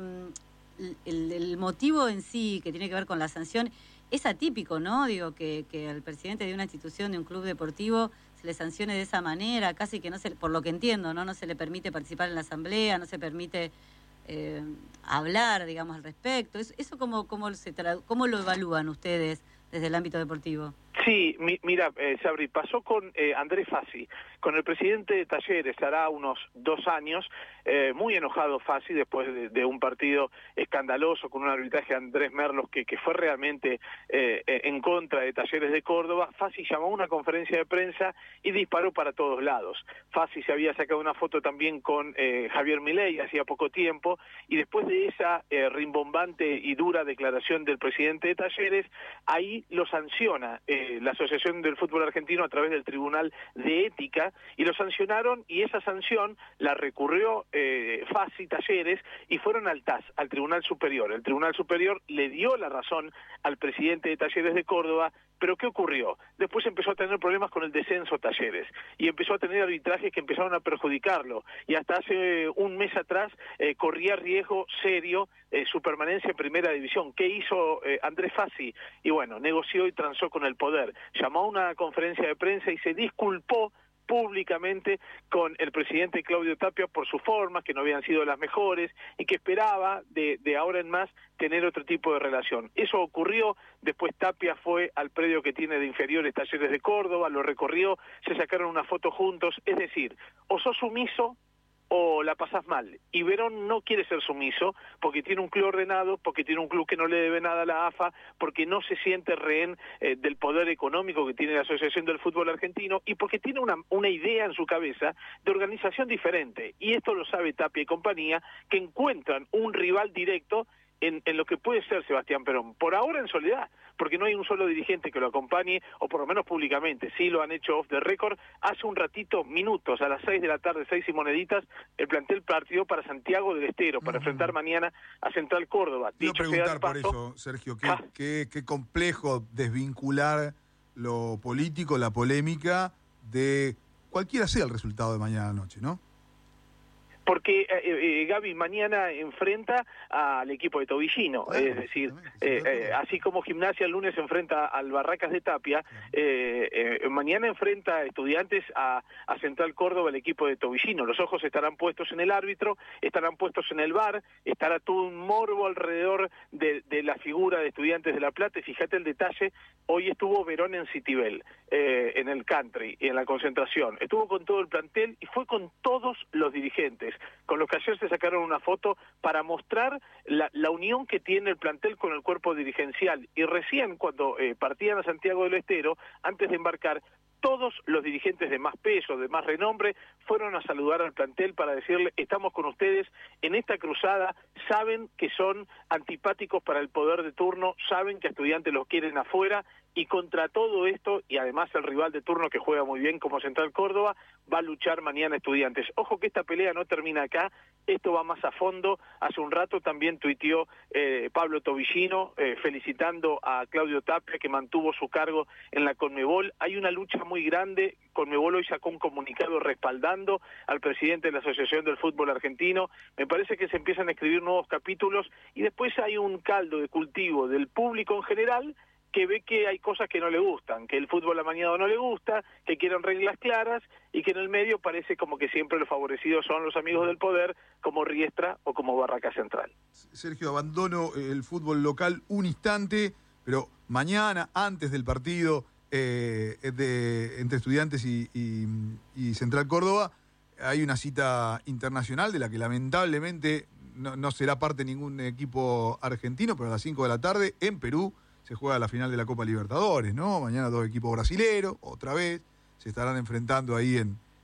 el motivo en sí que tiene que ver con la sanción es atípico, ¿no? Digo, que al presidente de una institución, de un club deportivo, se le sancione de esa manera, casi que no se, por lo que entiendo, no se le permite participar en la asamblea, no se permite hablar, digamos, al respecto. ¿Eso cómo lo evalúan ustedes desde el ámbito deportivo? Sí, mira, Sabri, pasó con Andrés Fassi, con el presidente de Talleres, hará unos 2 años, muy enojado Fassi después de un partido escandaloso con un arbitraje de Andrés Merlos que fue realmente en contra de Talleres de Córdoba. Fassi llamó a una conferencia de prensa y disparó para todos lados. Fassi se había sacado una foto también con Javier Milei hacía poco tiempo, y después de esa rimbombante y dura declaración del presidente de Talleres, ahí lo sanciona la Asociación del Fútbol Argentino a través del Tribunal de Ética, y lo sancionaron, y esa sanción la recurrió Fassi, Talleres, y fueron al TAS, al Tribunal Superior. El Tribunal Superior le dio la razón al presidente de Talleres de Córdoba. Pero ¿qué ocurrió? Después empezó a tener problemas con el descenso Talleres, y empezó a tener arbitrajes que empezaron a perjudicarlo, y hasta hace un mes atrás corría riesgo serio su permanencia en Primera División. ¿Qué hizo Andrés Fassi? Y bueno, negoció y transó con el poder. Llamó a una conferencia de prensa y se disculpó públicamente con el presidente Claudio Tapia por sus formas, que no habían sido las mejores, y que esperaba de ahora en más tener otro tipo de relación. Eso ocurrió. Después Tapia fue al predio que tiene de inferiores Talleres de Córdoba, lo recorrió, se sacaron una foto juntos. Es decir, o sos sumiso o la pasás mal. Y Verón no quiere ser sumiso porque tiene un club ordenado, porque tiene un club que no le debe nada a la AFA, porque no se siente rehén del poder económico que tiene la Asociación del Fútbol Argentino, y porque tiene una idea en su cabeza de organización diferente. Y esto lo sabe Tapia y compañía, que encuentran un rival directo en lo que puede ser Sebastián Verón, por ahora en soledad, porque no hay un solo dirigente que lo acompañe, o por lo menos públicamente. Sí lo han hecho off the record. Hace un ratito, minutos, a las 6 de la tarde, 6 y moneditas, el plantel partió para Santiago del Estero, para enfrentar mañana a Central Córdoba. Quiero preguntar por eso, Sergio, qué complejo desvincular lo político, la polémica, de cualquiera sea el resultado de mañana noche, ¿no? Porque Gaby mañana enfrenta al equipo de Tobillino, es decir, así como Gimnasia el lunes enfrenta al Barracas de Tapia, mañana enfrenta a Estudiantes a Central Córdoba, el equipo de Tobillino. Los ojos estarán puestos en el árbitro, estarán puestos en el VAR, estará todo un morbo alrededor de la figura de Estudiantes de La Plata. Y fíjate el detalle, hoy estuvo Verón en Citibel, en el country y en la concentración. Estuvo con todo el plantel y fue con todos los dirigentes, con los que ayer se sacaron una foto para mostrar la unión que tiene el plantel con el cuerpo dirigencial. Y recién cuando partían a Santiago del Estero, antes de embarcar, todos los dirigentes de más peso, de más renombre, fueron a saludar al plantel para decirle: estamos con ustedes en esta cruzada, saben que son antipáticos para el poder de turno, saben que a Estudiantes los quieren afuera, y contra todo esto, y además el rival de turno que juega muy bien como Central Córdoba, va a luchar mañana Estudiantes. Ojo que esta pelea no termina acá, esto va más a fondo. Hace un rato también tuiteó Pablo Tobillino felicitando a Claudio Tapia, que mantuvo su cargo en la Conmebol. Hay una lucha muy grande. Conmebol hoy sacó un comunicado respaldando al presidente de la Asociación del Fútbol Argentino. Me parece que se empiezan a escribir nuevos capítulos, y después hay un caldo de cultivo del público en general que ve que hay cosas que no le gustan, que el fútbol amañado no le gusta, que quieren reglas claras y que en el medio parece como que siempre los favorecidos son los amigos del poder, como Riestra o como Barraca Central. Sergio, abandono el fútbol local un instante, pero mañana, antes del partido entre Estudiantes y Central Córdoba, hay una cita internacional de la que lamentablemente no será parte ningún equipo argentino, pero a las 5 de la tarde en Perú se juega la final de la Copa Libertadores, ¿no? Mañana 2 equipos brasileros, otra vez, se estarán enfrentando ahí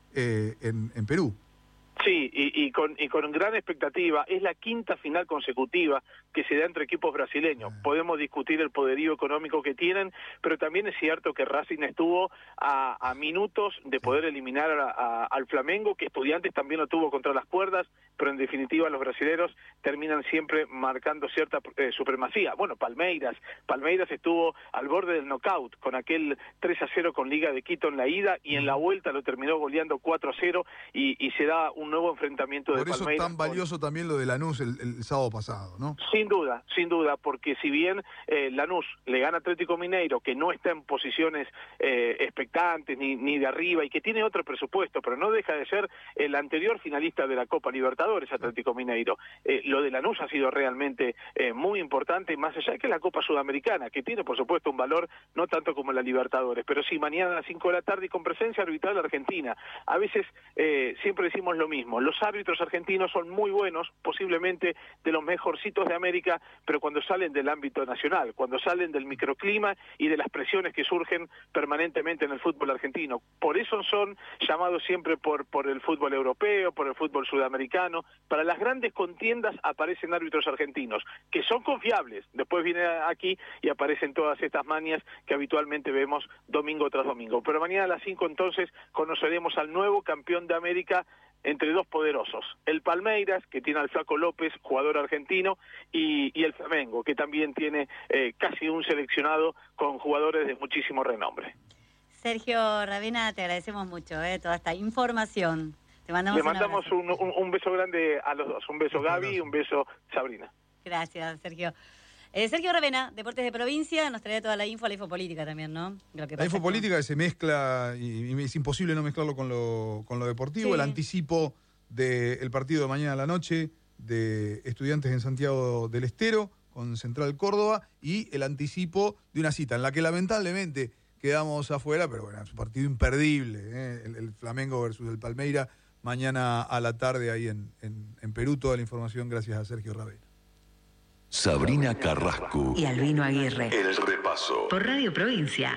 en Perú. Sí, y con gran expectativa. Es la 5ª final consecutiva que se da entre equipos brasileños. Podemos discutir el poderío económico que tienen, pero también es cierto que Racing estuvo a minutos de poder eliminar al Flamengo, que Estudiantes también lo tuvo contra las cuerdas, pero en definitiva los brasileros terminan siempre marcando cierta supremacía. Bueno, Palmeiras estuvo al borde del knockout con aquel 3-0 con Liga de Quito en la ida, y en la vuelta lo terminó goleando 4-0 y se da un nuevo enfrentamiento de Palmeiras. Por eso tan valioso también lo de Lanús el sábado pasado, ¿no? Sin duda, porque si bien Lanús le gana a Atlético Mineiro, que no está en posiciones expectantes ni de arriba y que tiene otro presupuesto, pero no deja de ser el anterior finalista de la Copa Libertadores, Atlético Mineiro. Lo de Lanús ha sido realmente muy importante, más allá de que la Copa Sudamericana, que tiene por supuesto un valor no tanto como la Libertadores, pero sí mañana a las 5 de la tarde y con presencia arbitral argentina. A veces siempre decimos lo mismo, los árbitros argentinos son muy buenos, posiblemente de los mejorcitos de América, pero cuando salen del ámbito nacional, cuando salen del microclima y de las presiones que surgen permanentemente en el fútbol argentino. Por eso son llamados siempre por el fútbol europeo, por el fútbol sudamericano. Para las grandes contiendas aparecen árbitros argentinos, que son confiables. Después viene aquí y aparecen todas estas manias que habitualmente vemos domingo tras domingo. Pero mañana a las 5 entonces conoceremos al nuevo campeón de América, entre dos poderosos, el Palmeiras, que tiene al Flaco López, jugador argentino, y el Flamengo, que también tiene casi un seleccionado con jugadores de muchísimo renombre. Sergio Ravena, te agradecemos mucho toda esta información. Le mandamos un beso grande a los dos, un beso Gaby y un beso Sabrina. Gracias, Sergio. Sergio Ravena, Deportes de Provincia, nos trae toda la infopolítica también, ¿no? La infopolítica que se mezcla, y es imposible no mezclarlo con lo deportivo, sí. El anticipo del partido de mañana a la noche de Estudiantes en Santiago del Estero con Central Córdoba, y el anticipo de una cita en la que lamentablemente quedamos afuera, pero bueno, es un partido imperdible, el Flamengo versus el Palmeiras, mañana a la tarde ahí en Perú. Toda la información gracias a Sergio Ravena. Sabrina Carrasco y Albino Aguirre. El repaso. Por Radio Provincia.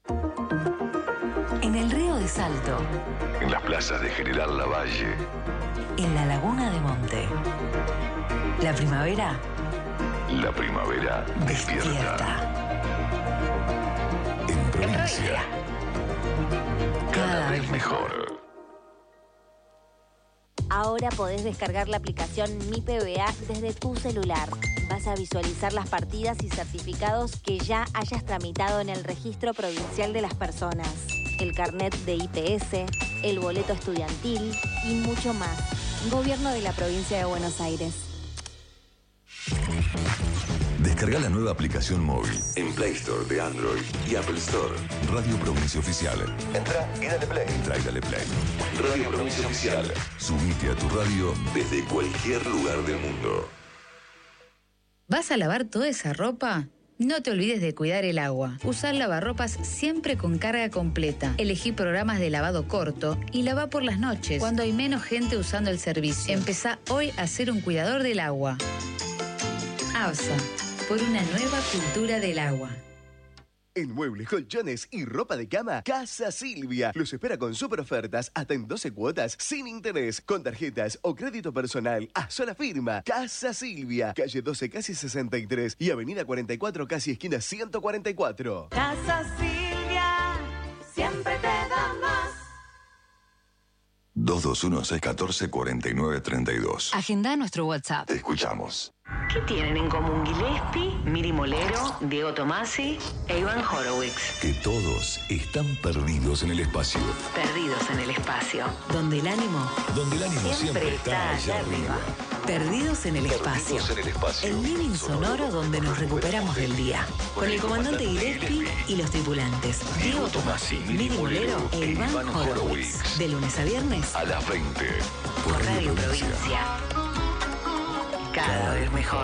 En el Río de Salto. En las plazas de General Lavalle. En la Laguna de Monte. La primavera. La primavera despierta. En provincia. Cada vez mejor. Ahora podés descargar la aplicación Mi PBA desde tu celular. Vas a visualizar las partidas y certificados que ya hayas tramitado en el Registro Provincial de las Personas, el carnet de IPS, el boleto estudiantil y mucho más. Gobierno de la Provincia de Buenos Aires. Descarga la nueva aplicación móvil en Play Store de Android y Apple Store. Radio Provincia Oficial. Entra y dale play. Radio Provincia Oficial. Subite a tu radio desde cualquier lugar del mundo. ¿Vas a lavar toda esa ropa? No te olvides de cuidar el agua. Usar lavarropas siempre con carga completa. Elegí programas de lavado corto y lava por las noches, cuando hay menos gente usando el servicio. Empezá hoy a ser un cuidador del agua. ABSA, por una nueva cultura del agua. En muebles, colchones y ropa de cama, Casa Silvia los espera con super ofertas hasta en 12 cuotas sin interés, con tarjetas o crédito personal a sola firma. Casa Silvia, calle 12 casi 63 y avenida 44 casi esquina 144. Casa Silvia, siempre te da más. 221-614-4932. Agenda nuestro WhatsApp. Te escuchamos. ¿Qué tienen en común Gillespie, Miri Molero, Diego Tomasi e Iván Horowitz? Que todos están perdidos en el espacio. Perdidos en el espacio, donde el ánimo Siempre está allá arriba. Perdidos en el espacio. Perdidos en el espacio. El living sonoro donde nos recuperamos del día. Con el comandante Gillespie y los tripulantes. Diego Tomasi, Miri Molero e Iván Horowitz. De lunes a viernes A las 20. por Radio Provincia. Cada vez mejor.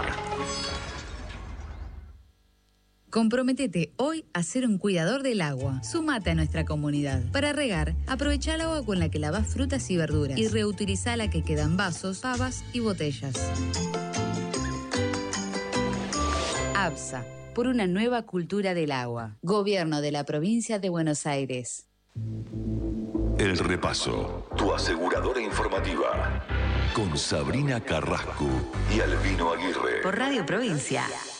Comprométete hoy a ser un cuidador del agua. Súmate a nuestra comunidad. Para regar, aprovecha el agua con la que lavas frutas y verduras y reutiliza la que queda en vasos, pavas y botellas. ABSA, por una nueva cultura del agua. Gobierno de la Provincia de Buenos Aires. El Repaso, tu aseguradora informativa. Con Sabrina Carrasco y Albino Aguirre. Por Radio Provincia.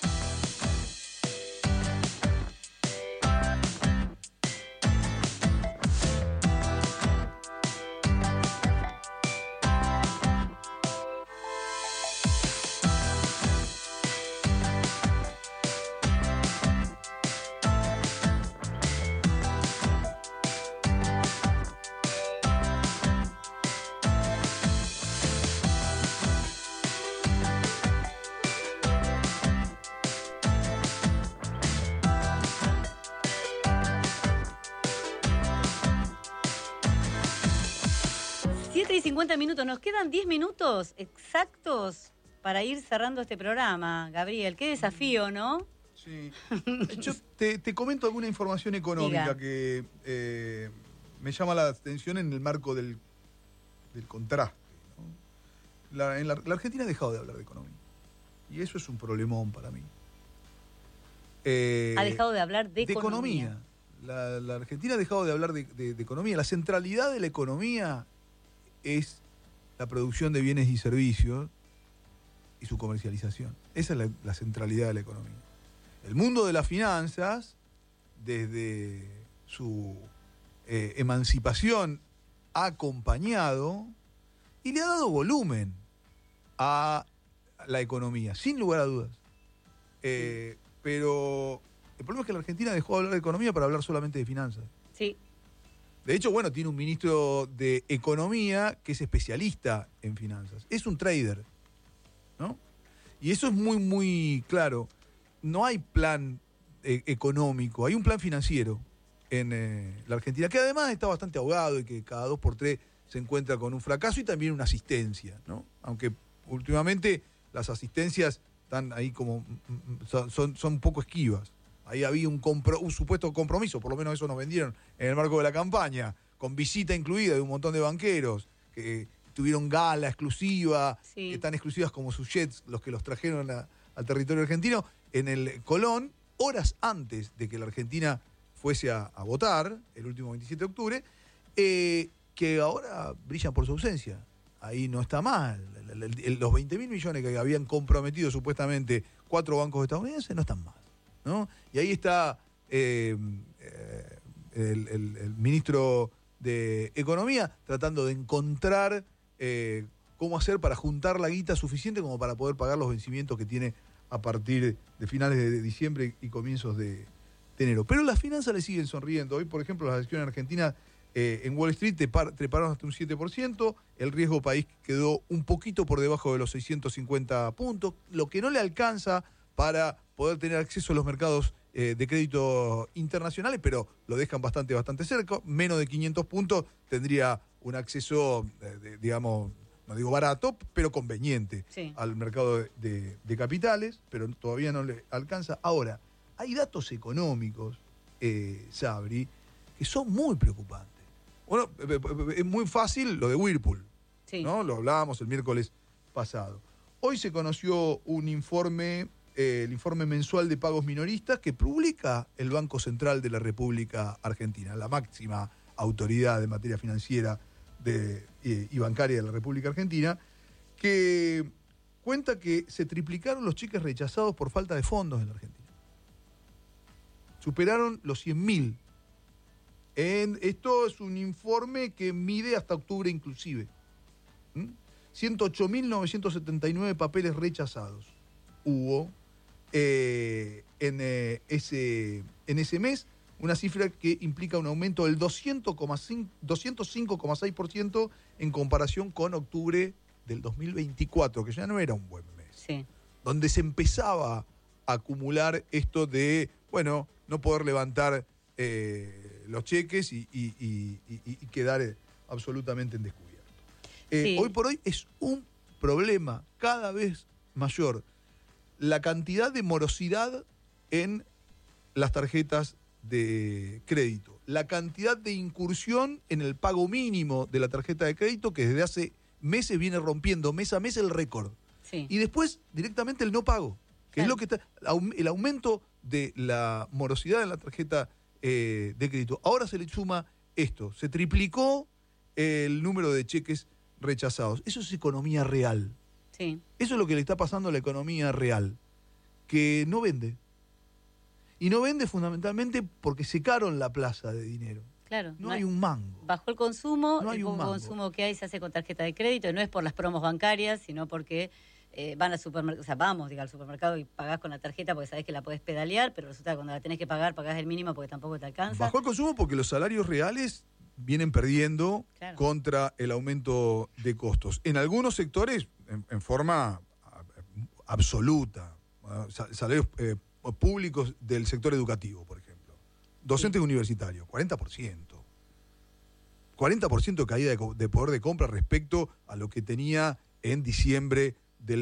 Y 50 minutos, nos quedan 10 minutos exactos para ir cerrando este programa, Gabriel. Qué desafío, ¿no? Sí. Yo te comento alguna información económica Diga. que me llama la atención en el marco del contraste, ¿no? La Argentina ha dejado de hablar de economía. Y eso es un problemón para mí. Ha dejado de hablar de economía. La Argentina ha dejado de hablar de economía. La centralidad de la economía es la producción de bienes y servicios y su comercialización. Esa es la centralidad de la economía. El mundo de las finanzas, desde su emancipación, ha acompañado y le ha dado volumen a la economía, sin lugar a dudas. Pero el problema es que la Argentina dejó de hablar de economía para hablar solamente de finanzas. Sí. De hecho, bueno, tiene un ministro de Economía que es especialista en finanzas. Es un trader, ¿no? Y eso es muy, muy claro. No hay plan económico, hay un plan financiero en la Argentina, que además está bastante ahogado y que cada 2 por 3 se encuentra con un fracaso y también una asistencia, ¿no? Aunque últimamente las asistencias están ahí como son un poco esquivas. Ahí había un supuesto compromiso, por lo menos eso nos vendieron en el marco de la campaña, con visita incluida de un montón de banqueros que tuvieron gala exclusiva, tan exclusivas como sus jets, los que los trajeron al territorio argentino, en el Colón, horas antes de que la Argentina fuese a votar, el último 27 de octubre, que ahora brillan por su ausencia. Ahí no está mal. Los 20.000 millones que habían comprometido supuestamente 4 bancos estadounidenses no están más, ¿no? Y ahí está el ministro de Economía tratando de encontrar cómo hacer para juntar la guita suficiente como para poder pagar los vencimientos que tiene a partir de finales de diciembre y comienzos de enero. Pero las finanzas le siguen sonriendo. Hoy, por ejemplo, las acciones argentinas en Wall Street treparon hasta un 7%, el riesgo país quedó un poquito por debajo de los 650 puntos, lo que no le alcanza para poder tener acceso a los mercados de crédito internacionales, pero lo dejan bastante cerca. Menos de 500 puntos tendría un acceso, digamos, no digo barato, pero conveniente al mercado de capitales, pero todavía no le alcanza. Ahora, hay datos económicos, Sabri, que son muy preocupantes. Bueno, es muy fácil lo de Whirlpool, ¿no? Lo hablábamos el miércoles pasado. Hoy se conoció un informe, el informe mensual de pagos minoristas que publica el Banco Central de la República Argentina, la máxima autoridad de materia financiera y bancaria de la República Argentina, que cuenta que se triplicaron los cheques rechazados por falta de fondos en la Argentina. Superaron los 100.000. Esto es un informe que mide hasta octubre inclusive. 108.979 papeles rechazados. hubo en ese mes, una cifra que implica un aumento del 205,6% en comparación con octubre del 2024, que ya no era un buen mes. Sí. Donde se empezaba a acumular esto de, bueno, no poder levantar los cheques y quedar absolutamente en descubierto. Sí. Hoy por hoy es un problema cada vez mayor la cantidad de morosidad en las tarjetas de crédito, la cantidad de incursión en el pago mínimo de la tarjeta de crédito que desde hace meses viene rompiendo mes a mes el récord. Sí. Y después directamente el no pago, que es lo que está, el aumento de la morosidad en la tarjeta de crédito. Ahora se le suma esto, se triplicó el número de cheques rechazados. Eso es economía real. Sí. Eso es lo que le está pasando a la economía real, que no vende. Y no vende fundamentalmente porque secaron la plaza de dinero. Claro. No hay un mango. Bajó el consumo, No hay el un poco mango. consumo que hay se hace con tarjeta de crédito, y no es por las promos bancarias, sino porque van al supermercado, o sea, vamos, al supermercado y pagás con la tarjeta porque sabés que la podés pedalear, pero resulta que cuando la tenés que pagar, pagás el mínimo porque tampoco te alcanza. Bajó el consumo porque los salarios reales vienen perdiendo contra el aumento de costos. En algunos sectores, en forma absoluta, salarios públicos del sector educativo, por ejemplo. Docentes universitarios, 40%. 40% de caída de poder de compra respecto a lo que tenía en diciembre del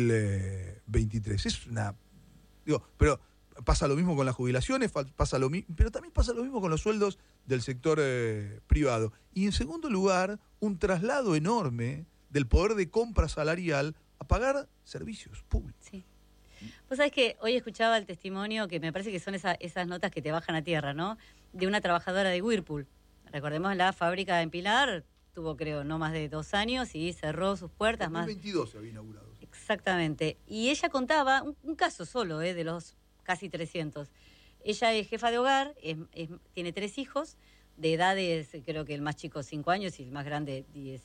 2023. Es una... pero pasa lo mismo con las jubilaciones, pero también pasa lo mismo con los sueldos del sector privado. Y en segundo lugar, un traslado enorme del poder de compra salarial a pagar servicios públicos. Sí. Vos sabés que hoy escuchaba el testimonio, que me parece que son esas notas que te bajan a tierra, ¿no? De una trabajadora de Whirlpool. Recordemos, la fábrica en Pilar tuvo, creo, no más de 2 años y cerró sus puertas. En 2022 se había inaugurado. Exactamente. Y ella contaba un caso solo, de los casi 300. Ella es jefa de hogar, tiene 3 hijos, de edades, creo que el más chico 5 años y el más grande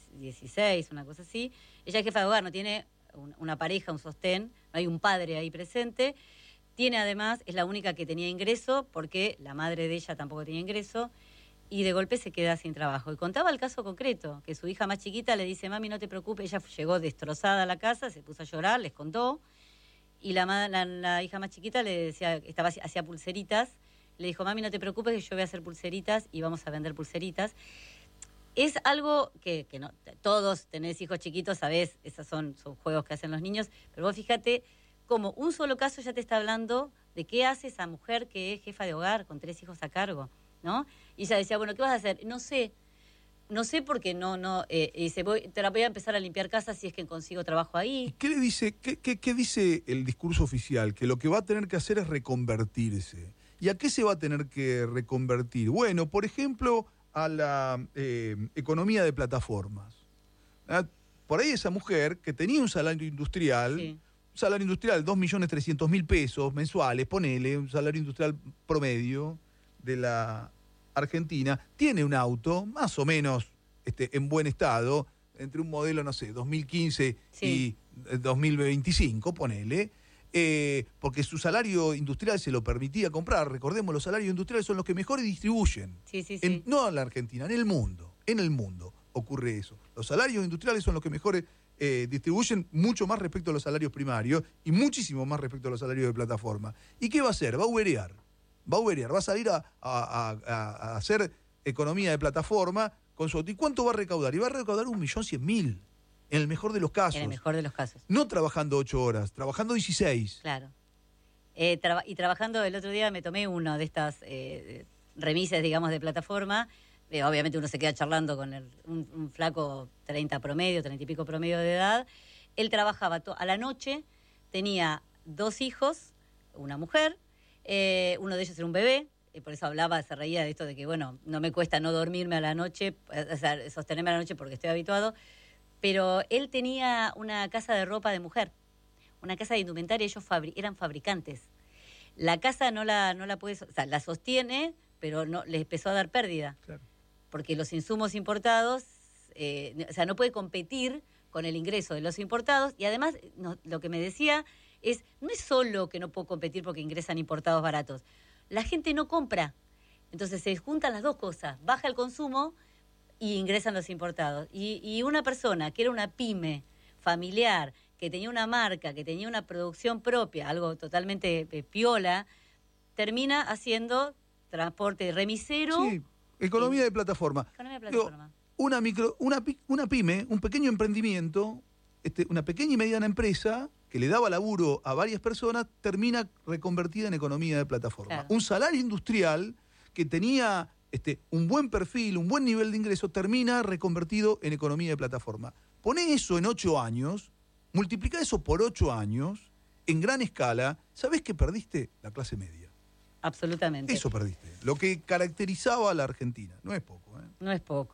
16, una cosa así. Ella es jefa de hogar, no tiene una pareja, un sostén, no hay un padre ahí presente. Tiene además, es la única que tenía ingreso, porque la madre de ella tampoco tenía ingreso, y de golpe se queda sin trabajo. Y contaba el caso concreto, que su hija más chiquita le dice, mami, no te preocupes. Ella llegó destrozada a la casa, se puso a llorar, les contó, y la hija más chiquita le decía, hacía pulseritas, le dijo, mami, no te preocupes, que yo voy a hacer pulseritas y vamos a vender pulseritas. Es algo que no, todos tenés hijos chiquitos, sabés, esos son juegos que hacen los niños, pero vos fíjate cómo un solo caso ya te está hablando de qué hace esa mujer que es jefa de hogar con 3 hijos a cargo, ¿no? Y ella decía, bueno, ¿qué vas a hacer? No sé porque dice, te la voy a empezar a limpiar casa si es que consigo trabajo ahí. ¿Y qué le dice, qué dice el discurso oficial? Que lo que va a tener que hacer es reconvertirse. ¿Y a qué se va a tener que reconvertir? Bueno, por ejemplo, a la economía de plataformas. Por ahí esa mujer que tenía un salario industrial, Sí. un salario industrial de 2.300.000 pesos mensuales, ponele, un salario industrial promedio de la Argentina, tiene un auto más o menos en buen estado, entre un modelo, no sé, 2015 y 2025, ponele, porque su salario industrial se lo permitía comprar. Recordemos, los salarios industriales son los que mejor distribuyen. No en la Argentina, en el mundo. En el mundo ocurre eso. Los salarios industriales son los que mejor distribuyen, mucho más respecto a los salarios primarios y muchísimo más respecto a los salarios de plataforma. ¿Y qué va a hacer? Va a uberear. Va a salir a hacer economía de plataforma con su auto. ¿Y cuánto va a recaudar? Y va a recaudar 1.100.000. En el mejor de los casos. En el mejor de los casos. No trabajando 8 horas, trabajando 16. Claro. Y trabajando, el otro día me tomé uno de estas remises, digamos, de plataforma. Obviamente uno se queda charlando con un flaco 30 y pico promedio de edad. Él trabajaba a la noche, tenía 2 hijos, una mujer, uno de ellos era un bebé. Por eso se reía de esto de que, bueno, no me cuesta no dormirme a la noche, o sea, sostenerme a la noche porque estoy habituado. Pero él tenía una casa de ropa de mujer, una casa de indumentaria, ellos eran fabricantes. La casa no la puede, o sea, la sostiene, pero no le empezó a dar pérdida. Claro. Porque los insumos importados, o sea, no puede competir con el ingreso de los importados. Y además, lo que me decía no es solo que no puedo competir porque ingresan importados baratos. La gente no compra. Entonces se juntan las dos cosas. Baja el consumo y ingresan los importados. Y una persona que era una pyme familiar, que tenía una marca, que tenía una producción propia, algo totalmente piola, termina haciendo transporte remisero. Sí, economía de plataforma. Economía de plataforma. Digo, una pyme, un pequeño emprendimiento, una pequeña y mediana empresa que le daba laburo a varias personas, termina reconvertida en economía de plataforma. Claro. Un salario industrial que tenía un buen perfil, un buen nivel de ingreso, termina reconvertido en economía de plataforma. Poné eso en 8 años, multiplica eso por 8 años, en gran escala, ¿sabés qué perdiste? La clase media. Absolutamente. Eso perdiste. Lo que caracterizaba a la Argentina. No es poco, ¿eh? No es poco.